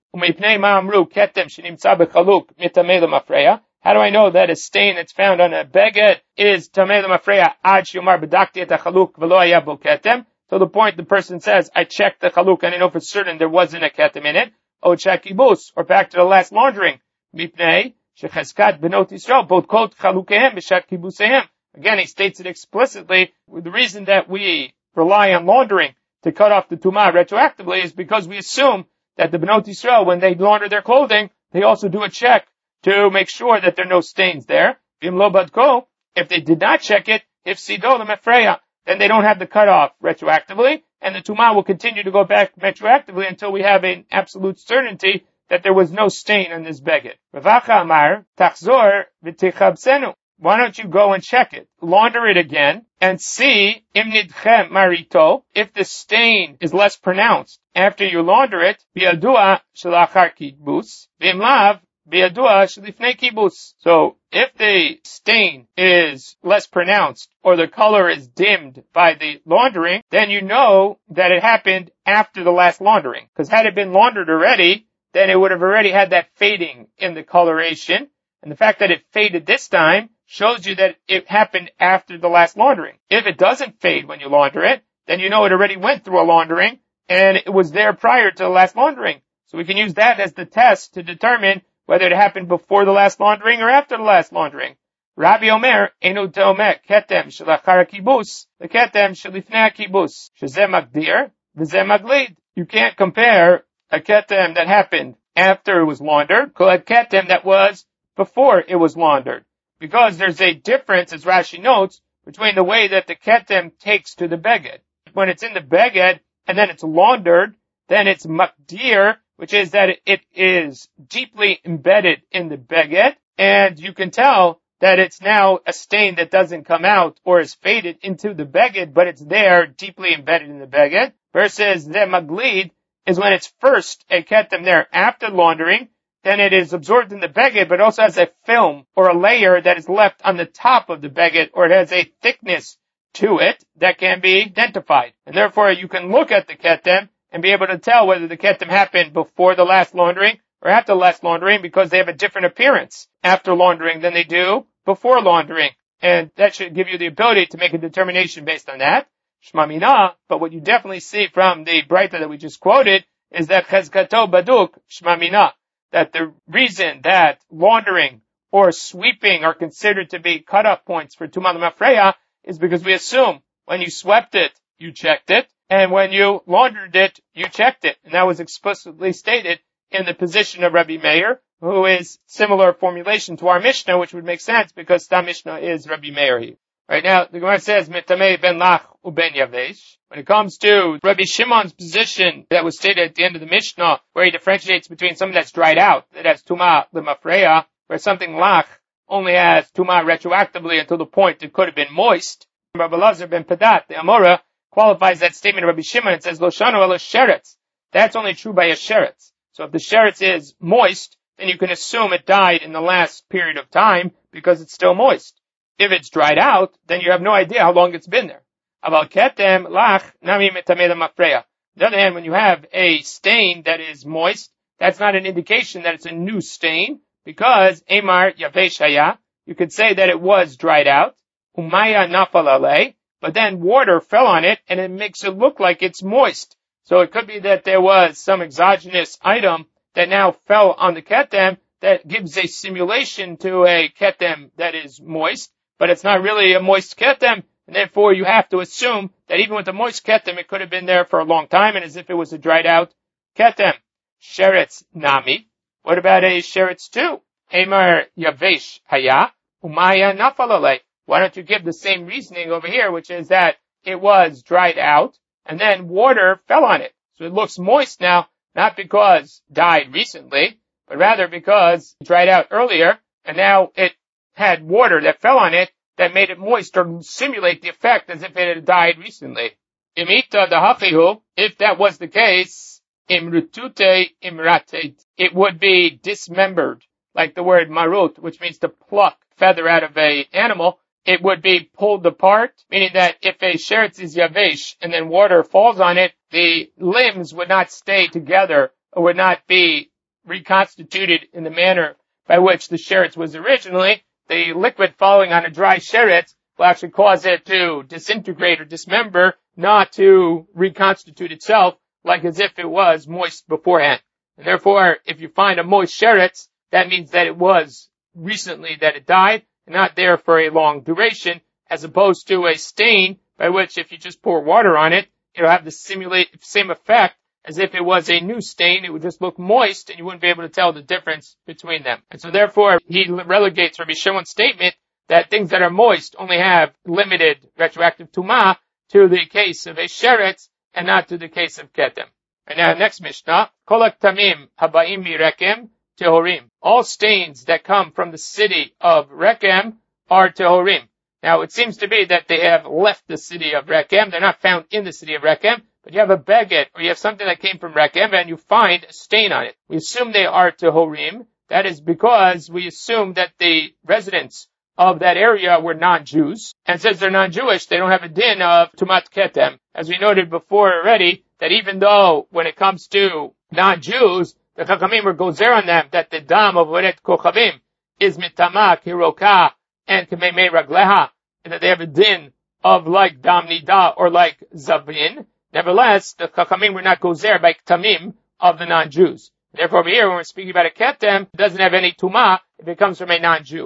How do I know that a stain that's found on a beged is tamei lemafreya ad sheyomar bedakti et hachaluk v'lo haya bo ketem? To the point the person says, I checked the chaluk and I know for certain there wasn't a ketem in it. O chakibus, or back to the last laundering. Mipnei shecheskat benot Yisrael bodkot chalukehem b'shat kibusehem. Again, he states it explicitly. The reason that we rely on laundering to cut off the tumah retroactively is because we assume that the benot Yisrael, when they launder their clothing, they also do a check to make sure that there are no stains there. If they did not check it, if sido lemafreya, then they don't have the cutoff retroactively, and the tumah will continue to go back retroactively until we have an absolute certainty that there was no stain on this beged. Ravacha Amar, tachzor v'tichabsenu. Why don't you go and check it? Launder it again and see im nidchem marito, if the stain is less pronounced after you launder it, bi'adua shalachar kibus, v'imlav so if the stain is less pronounced or the color is dimmed by the laundering, then you know that it happened after the last laundering. Because had it been laundered already, then it would have already had that fading in the coloration. And the fact that it faded this time shows you that it happened after the last laundering. If it doesn't fade when you launder it, then you know it already went through a laundering and it was there prior to the last laundering. So we can use that as the test to determine whether it happened before the last laundering or after the last laundering. Rabbi Omer, Enu Teomek, Ketem Shalachar Kibus, the Ketem Shalifnei Kibus, Shazeh Magdir, V'zeh Maglid. You can't compare a Ketem that happened after it was laundered to a Ketem that was before it was laundered. Because there's a difference, as Rashi notes, between the way that the Ketem takes to the Beged. When it's in the Beged, and then it's laundered, then it's Magdir, which is that it is deeply embedded in the Beged, and you can tell that it's now a stain that doesn't come out or is faded into the Beged, but it's there deeply embedded in the Beged, versus the Maglid is when it's first a Ketem there after laundering, then it is absorbed in the Beged, but also has a film or a layer that is left on the top of the Beged, or it has a thickness to it that can be identified. And therefore you can look at the Ketem and be able to tell whether the Ketem happened before the last laundering or after the last laundering, because they have a different appearance after laundering than they do before laundering. And that should give you the ability to make a determination based on that. Shma Mina, but what you definitely see from the Braita that we just quoted is that Chezkato Baduk, Shma Mina, that the reason that laundering or sweeping are considered to be cut-off points for Tumah L'Mafreya is because we assume when you swept it, you checked it, and when you laundered it, you checked it. And that was explicitly stated in the position of Rabbi Meir, who is similar formulation to our Mishnah, which would make sense because the Mishnah is Rabbi Meir here. Right now, the Gemara says, Mitamei ben lach uben yavesh. When it comes to Rabbi Shimon's position that was stated at the end of the Mishnah, where he differentiates between something that's dried out, that has Tumah L'Mafreya, where something lach only has Tumah retroactively until the point it could have been moist. Rabbi Lazar ben Padat, the Amora, qualifies that statement of Rabbi Shimon and says, Loshano elo sheretz. That's only true by a sheretz. So if the sheretz is moist, then you can assume it died in the last period of time because it's still moist. If it's dried out, then you have no idea how long it's been there. Aval ketem lach nami mitamei l'mafreya. On the other hand, when you have a stain that is moist, that's not an indication that it's a new stain, because Emar Yavesh Haya, you could say that it was dried out, Umaya Nafal Alei, but then water fell on it and it makes it look like it's moist. So it could be that there was some exogenous item that now fell on the ketem that gives a simulation to a ketem that is moist, but it's not really a moist ketem, and therefore you have to assume that even with a moist ketem, it could have been there for a long time, and as if it was a dried out ketem. Sheretz Nami. What about a sheretz too? Emar Yavesh Haya, Umaya Nafal. Why don't you give the same reasoning over here, which is that it was dried out, and then water fell on it. So it looks moist now, not because died recently, but rather because it dried out earlier, and now it had water that fell on it that made it moist or simulate the effect as if it had died recently. Imita dahachihu, if that was the case, imrutute imratet, it would be dismembered, like the word marut, which means to pluck feather out of an animal. It would be pulled apart, meaning that if a sheretz is yavesh and then water falls on it, the limbs would not stay together or would not be reconstituted in the manner by which the sheretz was originally. The liquid falling on a dry sheretz will actually cause it to disintegrate or dismember, not to reconstitute itself like as if it was moist beforehand. And therefore, if you find a moist sheretz, that means that it was recently that it died, and not there for a long duration, as opposed to a stain by which if you just pour water on it, it'll have the same effect as if it was a new stain. It would just look moist and you wouldn't be able to tell the difference between them. And so therefore, he relegates Rabbi Shimon's statement that things that are moist only have limited retroactive tumah to the case of a sheretz and not to the case of ketem. And now next Mishnah, kolak tamim habaim mi rekem tehorim. All stains that come from the city of Rekem are tehorim. Now it seems to be that they have left the city of Rekem. They're not found in the city of Rekem, but you have a beged or you have something that came from Rekem and you find a stain on it. We assume they are tehorim. That is because we assume that the residents of that area were non-Jews. And since they're non-Jewish, they don't have a din of tumat ketem. As we noted before already, that even though when it comes to non-Jews, the Chachamim were gozer on them that the dam of Oret Kochavim is mitama, kiroka, and kemei ragleha, and that they have a din of like dam nida or like zavin. Nevertheless, the Chachamim were not gozer by tamim of the non-Jews. Therefore over here, when we're speaking about a ketem, it doesn't have any tumah if it comes from a non-Jew.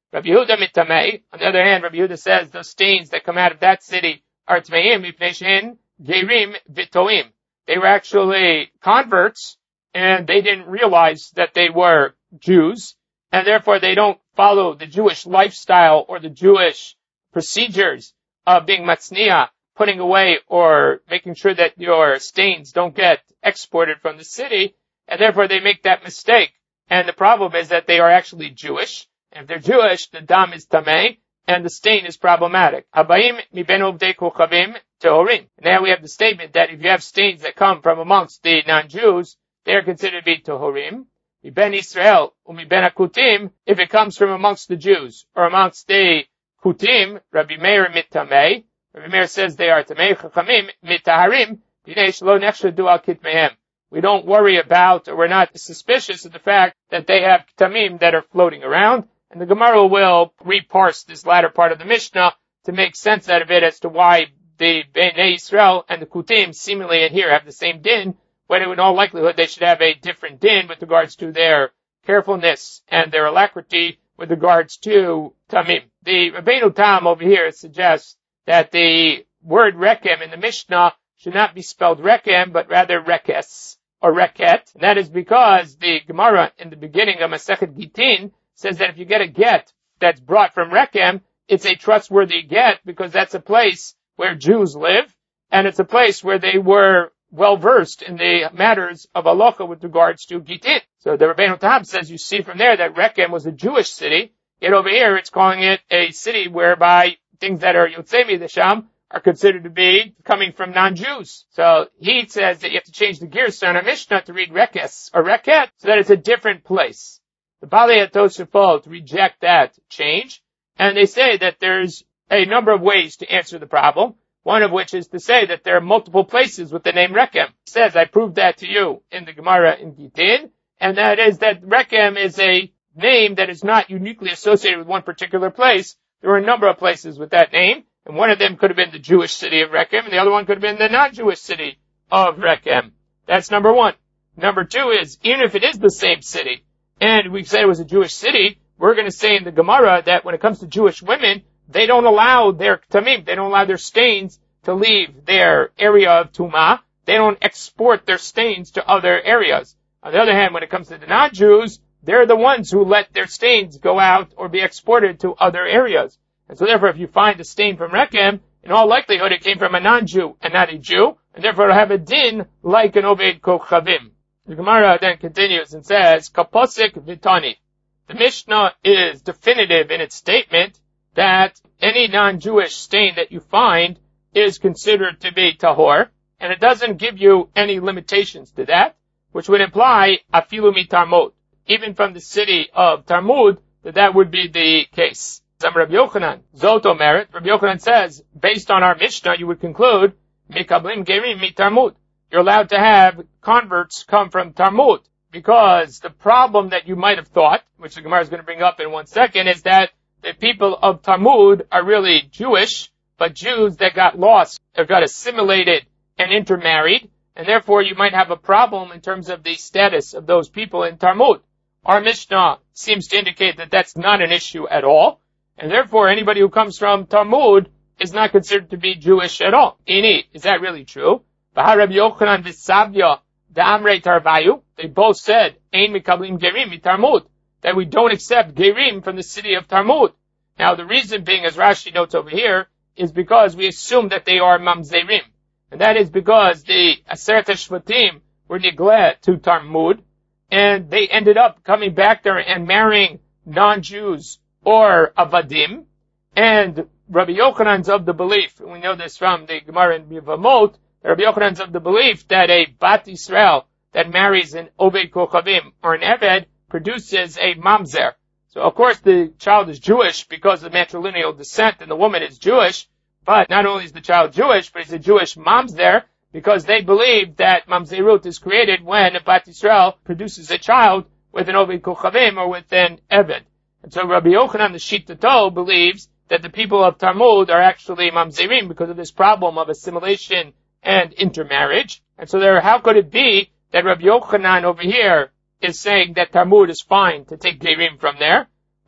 Rabbi Yehuda mitamei. On the other hand, Rabbi Yehuda says the stains that come out of that city are tmeim mipnei she'en gerim v'toim. They were actually converts, and they didn't realize that they were Jews, and therefore they don't follow the Jewish lifestyle or the Jewish procedures of being matzniah, putting away or making sure that your stains don't get exported from the city, and therefore they make that mistake. And the problem is that they are actually Jewish. And if they're Jewish, the dam is tamei, and the stain is problematic. Habayim miben uvdei kochavim tehorim. Now we have the statement that if you have stains that come from amongst the non-Jews, they are considered to be tehorim. Miben Israel umiben akutim, if it comes from amongst the Jews or amongst the kutim, Rabbi Meir mitamei. Rabbi Meir says they are tamei chachamim mitaharim b'nei shelo nechshadu al kitmehem. We don't worry about, or we're not suspicious of the fact that they have tamim that are floating around. And the Gemara will reparse this latter part of the Mishnah to make sense out of it as to why the Bnei Israel and the Kutim seemingly in here have the same din, when in all likelihood they should have a different din with regards to their carefulness and their alacrity with regards to tamim. The Rabbeinu Tam over here suggests that the word rekem in the Mishnah should not be spelled rekem, but rather rekes or reket. And that is because the Gemara in the beginning of Masechet Gitin says that if you get a get that's brought from Rekem, it's a trustworthy get because that's a place where Jews live, and it's a place where they were well versed in the matters of halacha with regards to Gitin. So the Rabbeinu Tam says you see from there that Rekem was a Jewish city, yet over here it's calling it a city whereby things that are Yotzei Midasham are considered to be coming from non-Jews. So he says that you have to change the gears on our Mishnah to read Rekes or Reket so that it's a different place. The Balei HaTosafot reject that change, and they say that there's a number of ways to answer the problem, one of which is to say that there are multiple places with the name Rekem. It says, I proved that to you in the Gemara in Gitin, and that is that Rekem is a name that is not uniquely associated with one particular place. There are a number of places with that name, and one of them could have been the Jewish city of Rekem, and the other one could have been the non-Jewish city of Rekem. That's number one. Number two is, even if it is the same city, and we said it was a Jewish city, we're going to say in the Gemara that when it comes to Jewish women, they don't allow their tamim, they don't allow their stains to leave their area of tumah. They don't export their stains to other areas. On the other hand, when it comes to the non-Jews, they're the ones who let their stains go out or be exported to other areas. And so therefore, if you find a stain from Rekem, in all likelihood it came from a non-Jew and not a Jew, and therefore it'll have a din like an Oved Kochavim. The Gemara then continues and says, Kaposik Vitani. The Mishnah is definitive in its statement that any non-Jewish stain that you find is considered to be tahor, and it doesn't give you any limitations to that, which would imply afilu mitarmod. Even from the city of Tarmud, that would be the case. Rabbi Yochanan, Zoto Merit, Rabbi Yochanan says, based on our Mishnah, you would conclude, Mikablim Gerim mitarmud. You're allowed to have converts come from Tarmud, because the problem that you might have thought, which the Gemara is going to bring up in 1 second, is that the people of Tarmud are really Jewish, but Jews that got lost, or got assimilated and intermarried, and therefore you might have a problem in terms of the status of those people in Tarmud. Our Mishnah seems to indicate that that's not an issue at all, and therefore anybody who comes from Tarmud is not considered to be Jewish at all. Ini, is that really true? Rabbi Yochanan v'Savya da'amrei tarvayu. They both said, Ein mikablim gerim mitarmud, that we don't accept gerim from the city of Tarmud. Now the reason being, as Rashi notes over here, is because we assume that they are mamzerim. And that is because the Aseret HaShvatim were neglect to Tarmud, and they ended up coming back there and marrying non-Jews or avadim. And Rabbi Yochanan's of the belief, and we know this from the Gemara in Yevamot, Rabbi Yochanan's of the belief that a Bat Yisrael that marries an Oved Kochavim or an Eved produces a mamzer. So of course the child is Jewish because of matrilineal descent and the woman is Jewish, but not only is the child Jewish, but he's a Jewish mamzer because they believe that mamzerut is created when a Bat Yisrael produces a child with an Oved Kochavim or with an Eved. And so Rabbi Yochanan the Shitato believes that the people of Tarmud are actually mamzerim because of this problem of assimilation and intermarriage. And so how could it be that Rabbi Yochanan over here is saying that Tarmud is fine to take gerim from there,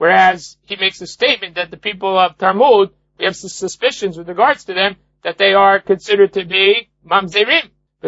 Whereas he makes a statement that the people of Talmud, we have suspicions with regards to them that they are considered to be mamzerim.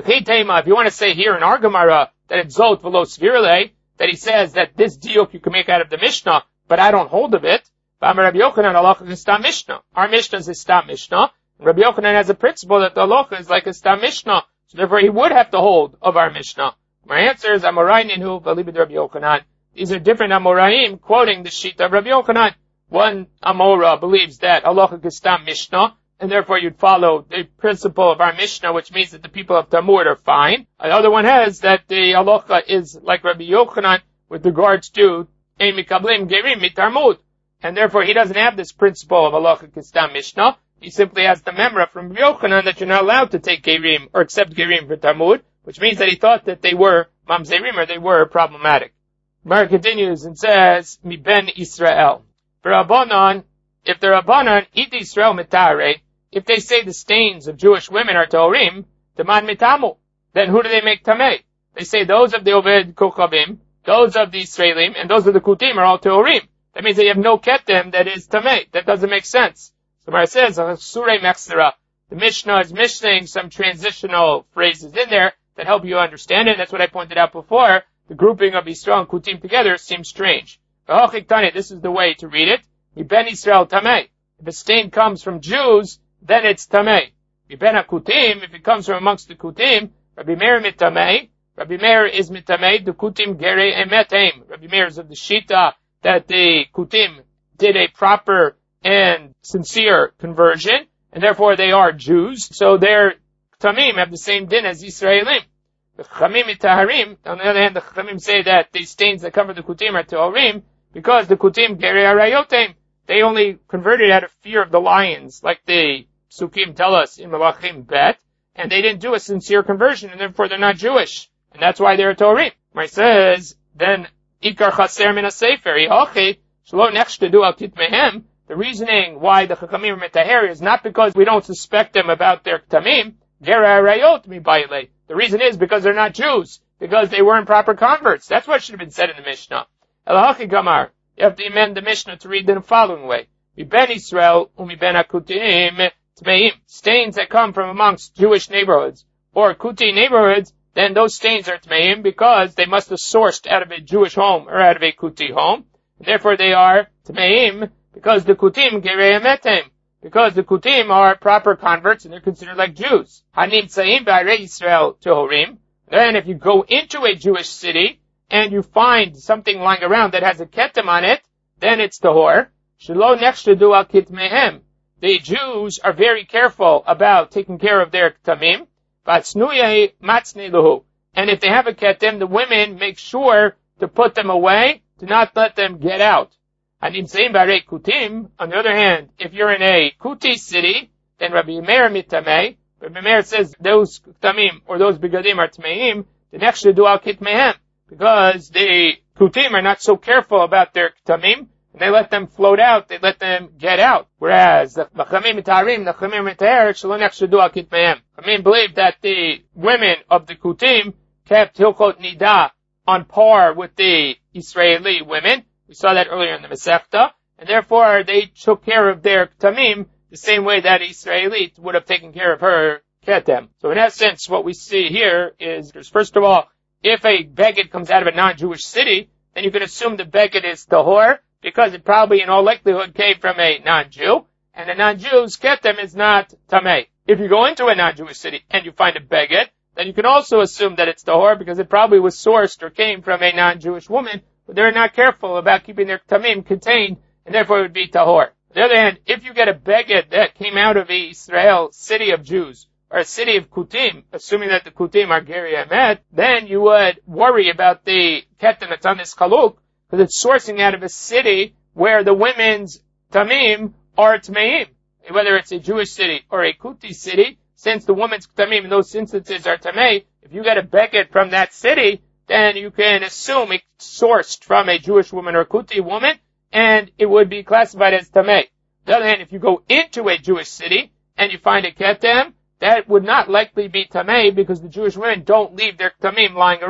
If you want to say here in our Gemara that it's zot v'lo svirle, that he says that this diuk you can make out of the Mishnah, but I don't hold of it. Rabbi Yochanan halacha is stam Mishnah. Our Mishnah is a stam Mishnah. Rabbi Yochanan has a principle that the halacha is like a stam Mishnah, so therefore he would have to hold of our Mishnah. My answer is Amorayin hu v'libid Rabbi Yochanan. These are different Amoraim quoting the sheet of Rabbi Yochanan. One Amora believes that halacha is stam Mishnah, and therefore you'd follow the principle of our Mishnah, which means that the people of Talmud are fine. Another one has that the halacha is like Rabbi Yochanan with regards to Ein Mikablim Gerim Mitarmud. And therefore he doesn't have this principle of halacha kistam Mishnah. He simply has the memra from Rabbi Yochanan that you're not allowed to take Gerim or accept Gerim for Talmud, which means that he thought that they were mamzerim or they were problematic. Gemara continues and says, Mi ben Israel. For Rabbanan, if the Rabbanan eat Israel mitare, if they say the stains of Jewish women are torim, deman mitamu, then who do they make tameh? They say those of the Oved Kochavim, those of the Israelim, and those of the Kutim are all torim. That means that you have no ketem that is tameh. That doesn't make sense. So Gemara says, Surei Mechsera. The Mishnah is missing some transitional phrases in there that help you understand it. That's what I pointed out before. The grouping of Israel and Kutim together seems strange. This is the way to read it. Ben Israel tameh. If a stain comes from Jews, then it's tameh. Ben Kutim, if it comes from amongst the Kutim, Rabbi Meir mitameh. Rabbi Meir is mitameh. The Kutim gerei emetem. Rabbi Meir is of the Shita that the Kutim did a proper and sincere conversion, and therefore they are Jews. So their Tamim have the same din as Israelim. The Chachamim Taharim, on the other hand, the Chachamim say that the stains that cover the Kutim are Toharim, because the Kutim gerei arayotem. They only converted out of fear of the lions, like the Sukkim tell us in Malachim Bet, and they didn't do a sincere conversion, and therefore they're not Jewish. And that's why they're Toharim. It says, then, Ikar Chaser min ha-sefer, Yihochi, shelo nechshtedu al kitmehem. The reasoning why the Chachamim are metaher is not because we don't suspect them about their Tamim, gerei arayot mi baile. The reason is because they're not Jews, because they weren't proper converts. That's what should have been said in the Mishnah. Elahachi Gamar. You have to amend the Mishnah to read it in the following way. Mi ben Israel, umi ben ha-kutim, tmeim. Stains that come from amongst Jewish neighborhoods, or Kuti neighborhoods, then those stains are tmeim because they must have sourced out of a Jewish home or out of a Kuti home. And therefore they are tmeim because the Kutim gerei emetem. Because the Kutim are proper converts and they're considered like Jews. Hanim tzaim b'arei Yisrael tohorim. Then if you go into a Jewish city and you find something lying around that has a ketem on it, then it's tahor. Shelo nechshtedu al kitmehem. The Jews are very careful about taking care of their tamim. Vatznuyahi matzni luhu. And if they have a ketem, the women make sure to put them away, to not let them get out. Hanim tzaim b'arei kutim. On the other hand, if you're in a Kuti city, then Rabbi Meir mitamei. Rabbi Meir says those tamim or those begadim are tmeim. The next should do al kitmehem, because the Kutim are not so careful about their tamim, and they let them float out. They let them get out. Whereas the Chachamim mitarim, the Chachamim mitaher, shelo nechshtedu al kitmehem. Chachamim believe that the women of the Kutim kept Hilchot Nida on par with the Israeli women. We saw that earlier in the Masechta, and therefore they took care of their tamim the same way that Israelit would have taken care of her ketem. So in essence, what we see here is, first of all, if a beged comes out of a non-Jewish city, then you can assume the beged is tahor, because it probably in all likelihood came from a non-Jew, and the non-Jew's ketem is not tameh. If you go into a non-Jewish city and you find a beged, then you can also assume that it's tahor, because it probably was sourced or came from a non-Jewish woman, but they're not careful about keeping their tamim contained, and therefore it would be tahor. On the other hand, if you get a beged that came out of a Israel city of Jews, or a city of Kutim, assuming that the Kutim are gerei emet, then you would worry about the ketem that's on this chaluk, because it's sourcing out of a city where the women's tamim are tmeim. Whether it's a Jewish city or a Kuti city, since the woman's tamim in those instances are tamei, if you get a beged from that city, then you can assume it's sourced from a Jewish woman or a Kuti woman, and it would be classified as tamei. On the other hand, if you go into a Jewish city and you find a ketem, that would not likely be tamei, because the Jewish women don't leave their tamim lying around.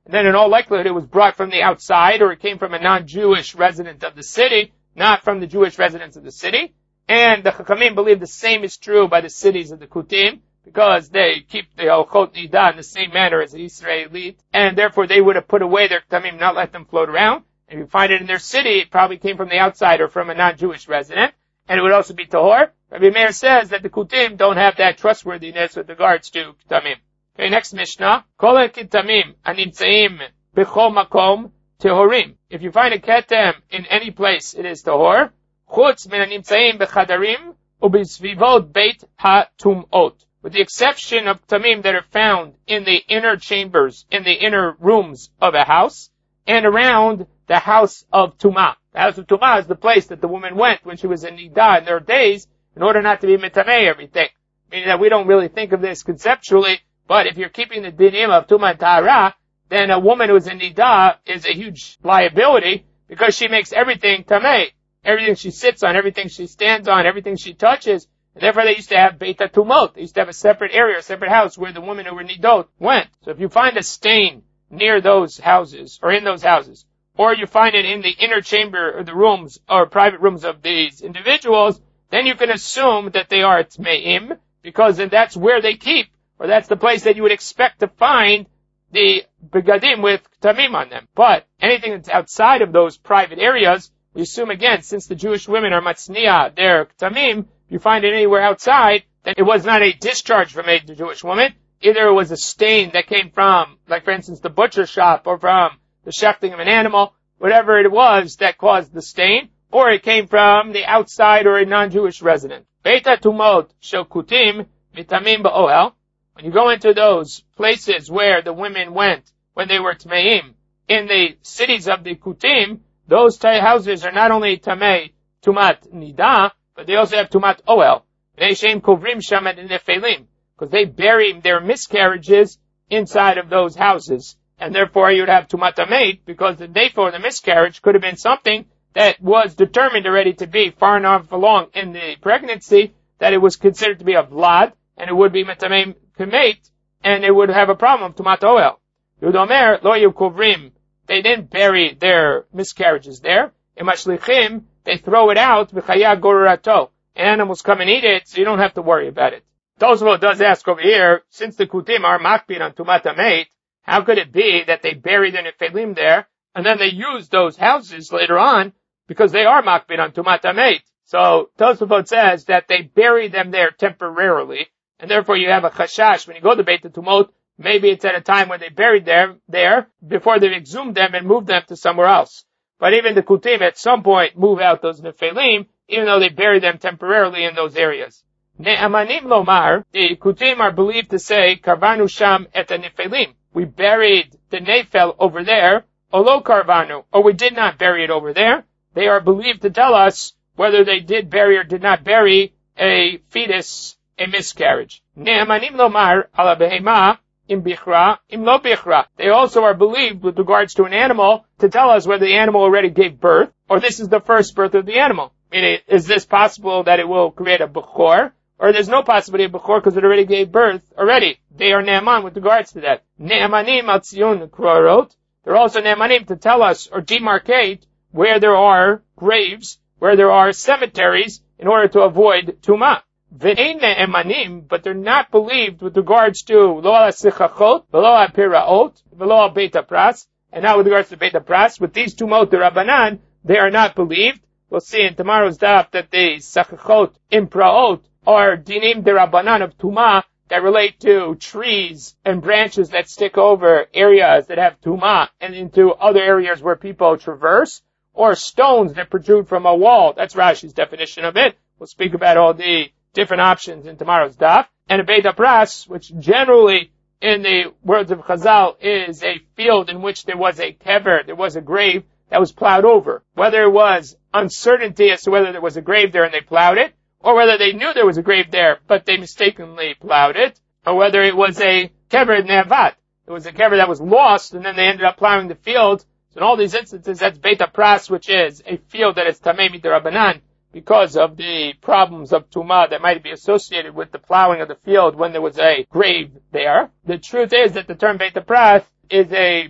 and then in all likelihood it was brought from the outside, or it came from a non-Jewish resident of the city, not from the Jewish residents of the city. And the Chachamim believe the same is true by the cities of the Kutim, because they keep the Halchot Nidah in the same manner as the Israelite, and therefore they would have put away their Ketamim, not let them float around. And if you find it in their city, it probably came from the outside or from a non-Jewish resident, and it would also be Tahor. Rabbi Meir says that the Kutim don't have that trustworthiness with regards to Ketamim. Okay, next Mishnah. Kol Ketamim Animtzaim B'chol Makom Tehorim. If you find a Ketem in any place, it is Tahor. Chutz min Animtzaim B'chadarim Ub'svivot Beit HaTumot. With the exception of Ketamim that are found in the inner chambers, in the inner rooms of a house, and around the house of Tumah. The house of Tumah is the place that the woman went when she was in Nidah in their days, in order not to be mitamei everything. Meaning that we don't really think of this conceptually, but if you're keeping the dinim of Tumah and Tahara, then a woman who's in Nidah is a huge liability, because she makes everything tamei. Everything she sits on, everything she stands on, everything she touches. And therefore they used to have Beit HaTumot. They used to have a separate area, a separate house where the women who were Nidot went. So if you find a stain near those houses, or in those houses, or you find it in the inner chamber or the rooms or private rooms of these individuals, then you can assume that they are Tmeim, because that's where they keep, or that's the place that you would expect to find the begadim with Ketamim on them. But anything that's outside of those private areas, we assume again, since the Jewish women are Matzniah, they're Ketamim, if you find it anywhere outside, then it was not a discharge from a Jewish woman. Either it was a stain that came from, like for instance, the butcher shop, or from the shechting of an animal, whatever it was that caused the stain, or it came from the outside or a non-Jewish resident. Beit HaTumot shel Kutim mitamim ba'ohel. When you go into those places where the women went when they were Tmeim, in the cities of the Kutim, those houses are not only Tamei Tumat Nidah, but they also have Tumat Ohel. Ne'shem kovrim sham et nefelim, because they bury their miscarriages inside of those houses. And therefore you'd have Tumat Amet, because the nefo, the miscarriage, could have been something that was determined already to be far enough along in the pregnancy that it was considered to be a vlad, and it would be Metamei Kemet, and it would have a problem of Tumat Ohel. Yudomer lo kovrim. They didn't bury their miscarriages there. Imashlichim, they throw it out, v'chaya gorurato. Animals come and eat it, so you don't have to worry about it. Tosfot does ask over here, since the Kutim are makbid on Tumat Amet, how could it be that they bury their nefelim there, and then they use those houses later on, because they are makbid on Tumat Amet? So Tosfot says that they bury them there temporarily, and therefore you have a chashash. When you go to Beit HaTumot, maybe it's at a time when they buried them there, before they've exhumed them and moved them to somewhere else. But even the Kutim at some point move out those nefelim, even though they bury them temporarily in those areas. Ne'amanim lomar, the Kutim are believed to say, Karvanu sham et nefelim. We buried the nefel over there, olo karvanu, or we did not bury it over there. They are believed to tell us whether they did bury or did not bury a fetus, a miscarriage. Ne'amanim lomar ala behema im bichra, im lo bichra. They also are believed with regards to an animal to tell us whether the animal already gave birth, or this is the first birth of the animal. Meaning, is this possible that it will create a bechor? Or there's no possibility of bechor because it already gave birth already. They are ne'eman with regards to that. Ne'emanim al tziyun krorot. They're also ne'emanim to tell us or demarcate where there are graves, where there are cemeteries, in order to avoid tumah. Ve'ein ne'emanim, but they're not believed with regards to lo al sichachot, v'lo al piraot, v'lo al beit pras, and not with regards to beit pras. With these tumot rabbanan, they are not believed. We'll see in tomorrow's daf that the sichachot impraot are dinim derabanan of tumah that relate to trees and branches that stick over areas that have tumah and into other areas where people traverse, or stones that protrude from a wall. That's Rashi's definition of it. We'll speak about all the different options in tomorrow's daf. And a Beit HaPras, which generally in the words of Chazal is a field in which there was a kever, there was a grave that was plowed over. Whether it was uncertainty as to whether there was a grave there and they plowed it, or whether they knew there was a grave there, but they mistakenly plowed it, or whether it was a kever ne'avat. It was a kever that was lost, and then they ended up plowing the field. So in all these instances, that's Beit HaPras, which is a field that is Tamei Midrabanan, because of the problems of Tumah that might be associated with the plowing of the field when there was a grave there. The truth is that the term Beit HaPras is a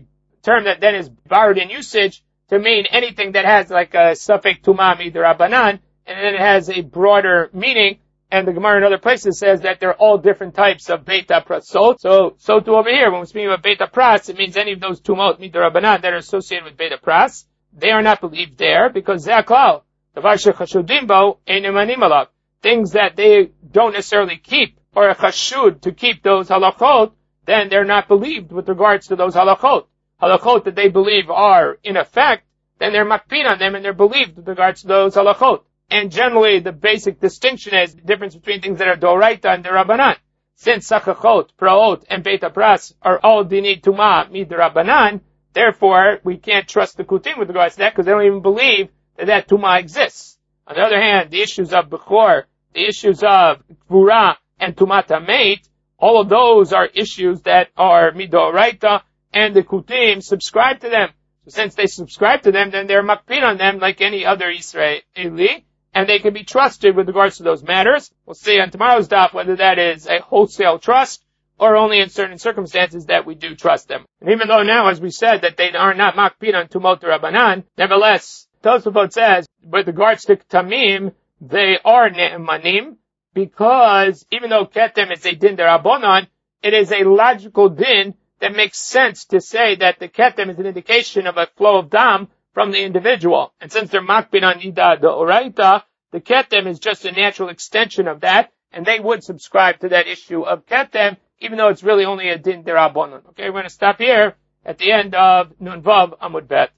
term that then is borrowed in usage to mean anything that has like a suffix tumah midrabanan, and then it has a broader meaning. And the Gemara in other places says that they're all different types of beta prasot. So too over here, when we're speaking about beta pras, it means any of those tumot midrabanan that are associated with beta pras. They are not believed there because ze'aklal, davar shechashudim bo einemanim alav, things that they don't necessarily keep or a chashud to keep those halachot, then they're not believed with regards to those halachot. Halachot that they believe are in effect, then they're makpid on them and they're believed with regards to those halachot. And generally, the basic distinction is the difference between things that are doraita and derabanan. Since sakachot, praot, and beta pras are all dinei tumah midrabanan, therefore, we can't trust the kutim with regards to that because they don't even believe that tumah exists. On the other hand, the issues of bechor, the issues of kvura, and tumat hamet, all of those are issues that are midoraita, and the kutim subscribe to them. So since they subscribe to them, then they're makpid on them like any other Israeli, and they can be trusted with regards to those matters. We'll see on tomorrow's daf whether that is a wholesale trust or only in certain circumstances that we do trust them. And even though now, as we said, that they are not makpid on tumot rabbanan, nevertheless, Tosafot says, with regards to tamim, they are ne'emanim, because even though ketem is a din derabanan, it is a logical din that makes sense to say that the ketem is an indication of a flow of dam from the individual. And since they're makpid on ida d'oraita, the ketem is just a natural extension of that, and they would subscribe to that issue of ketem, even though it's really only a din derabanan. Okay, we're going to stop here at the end of Nun Vav Amud Bet.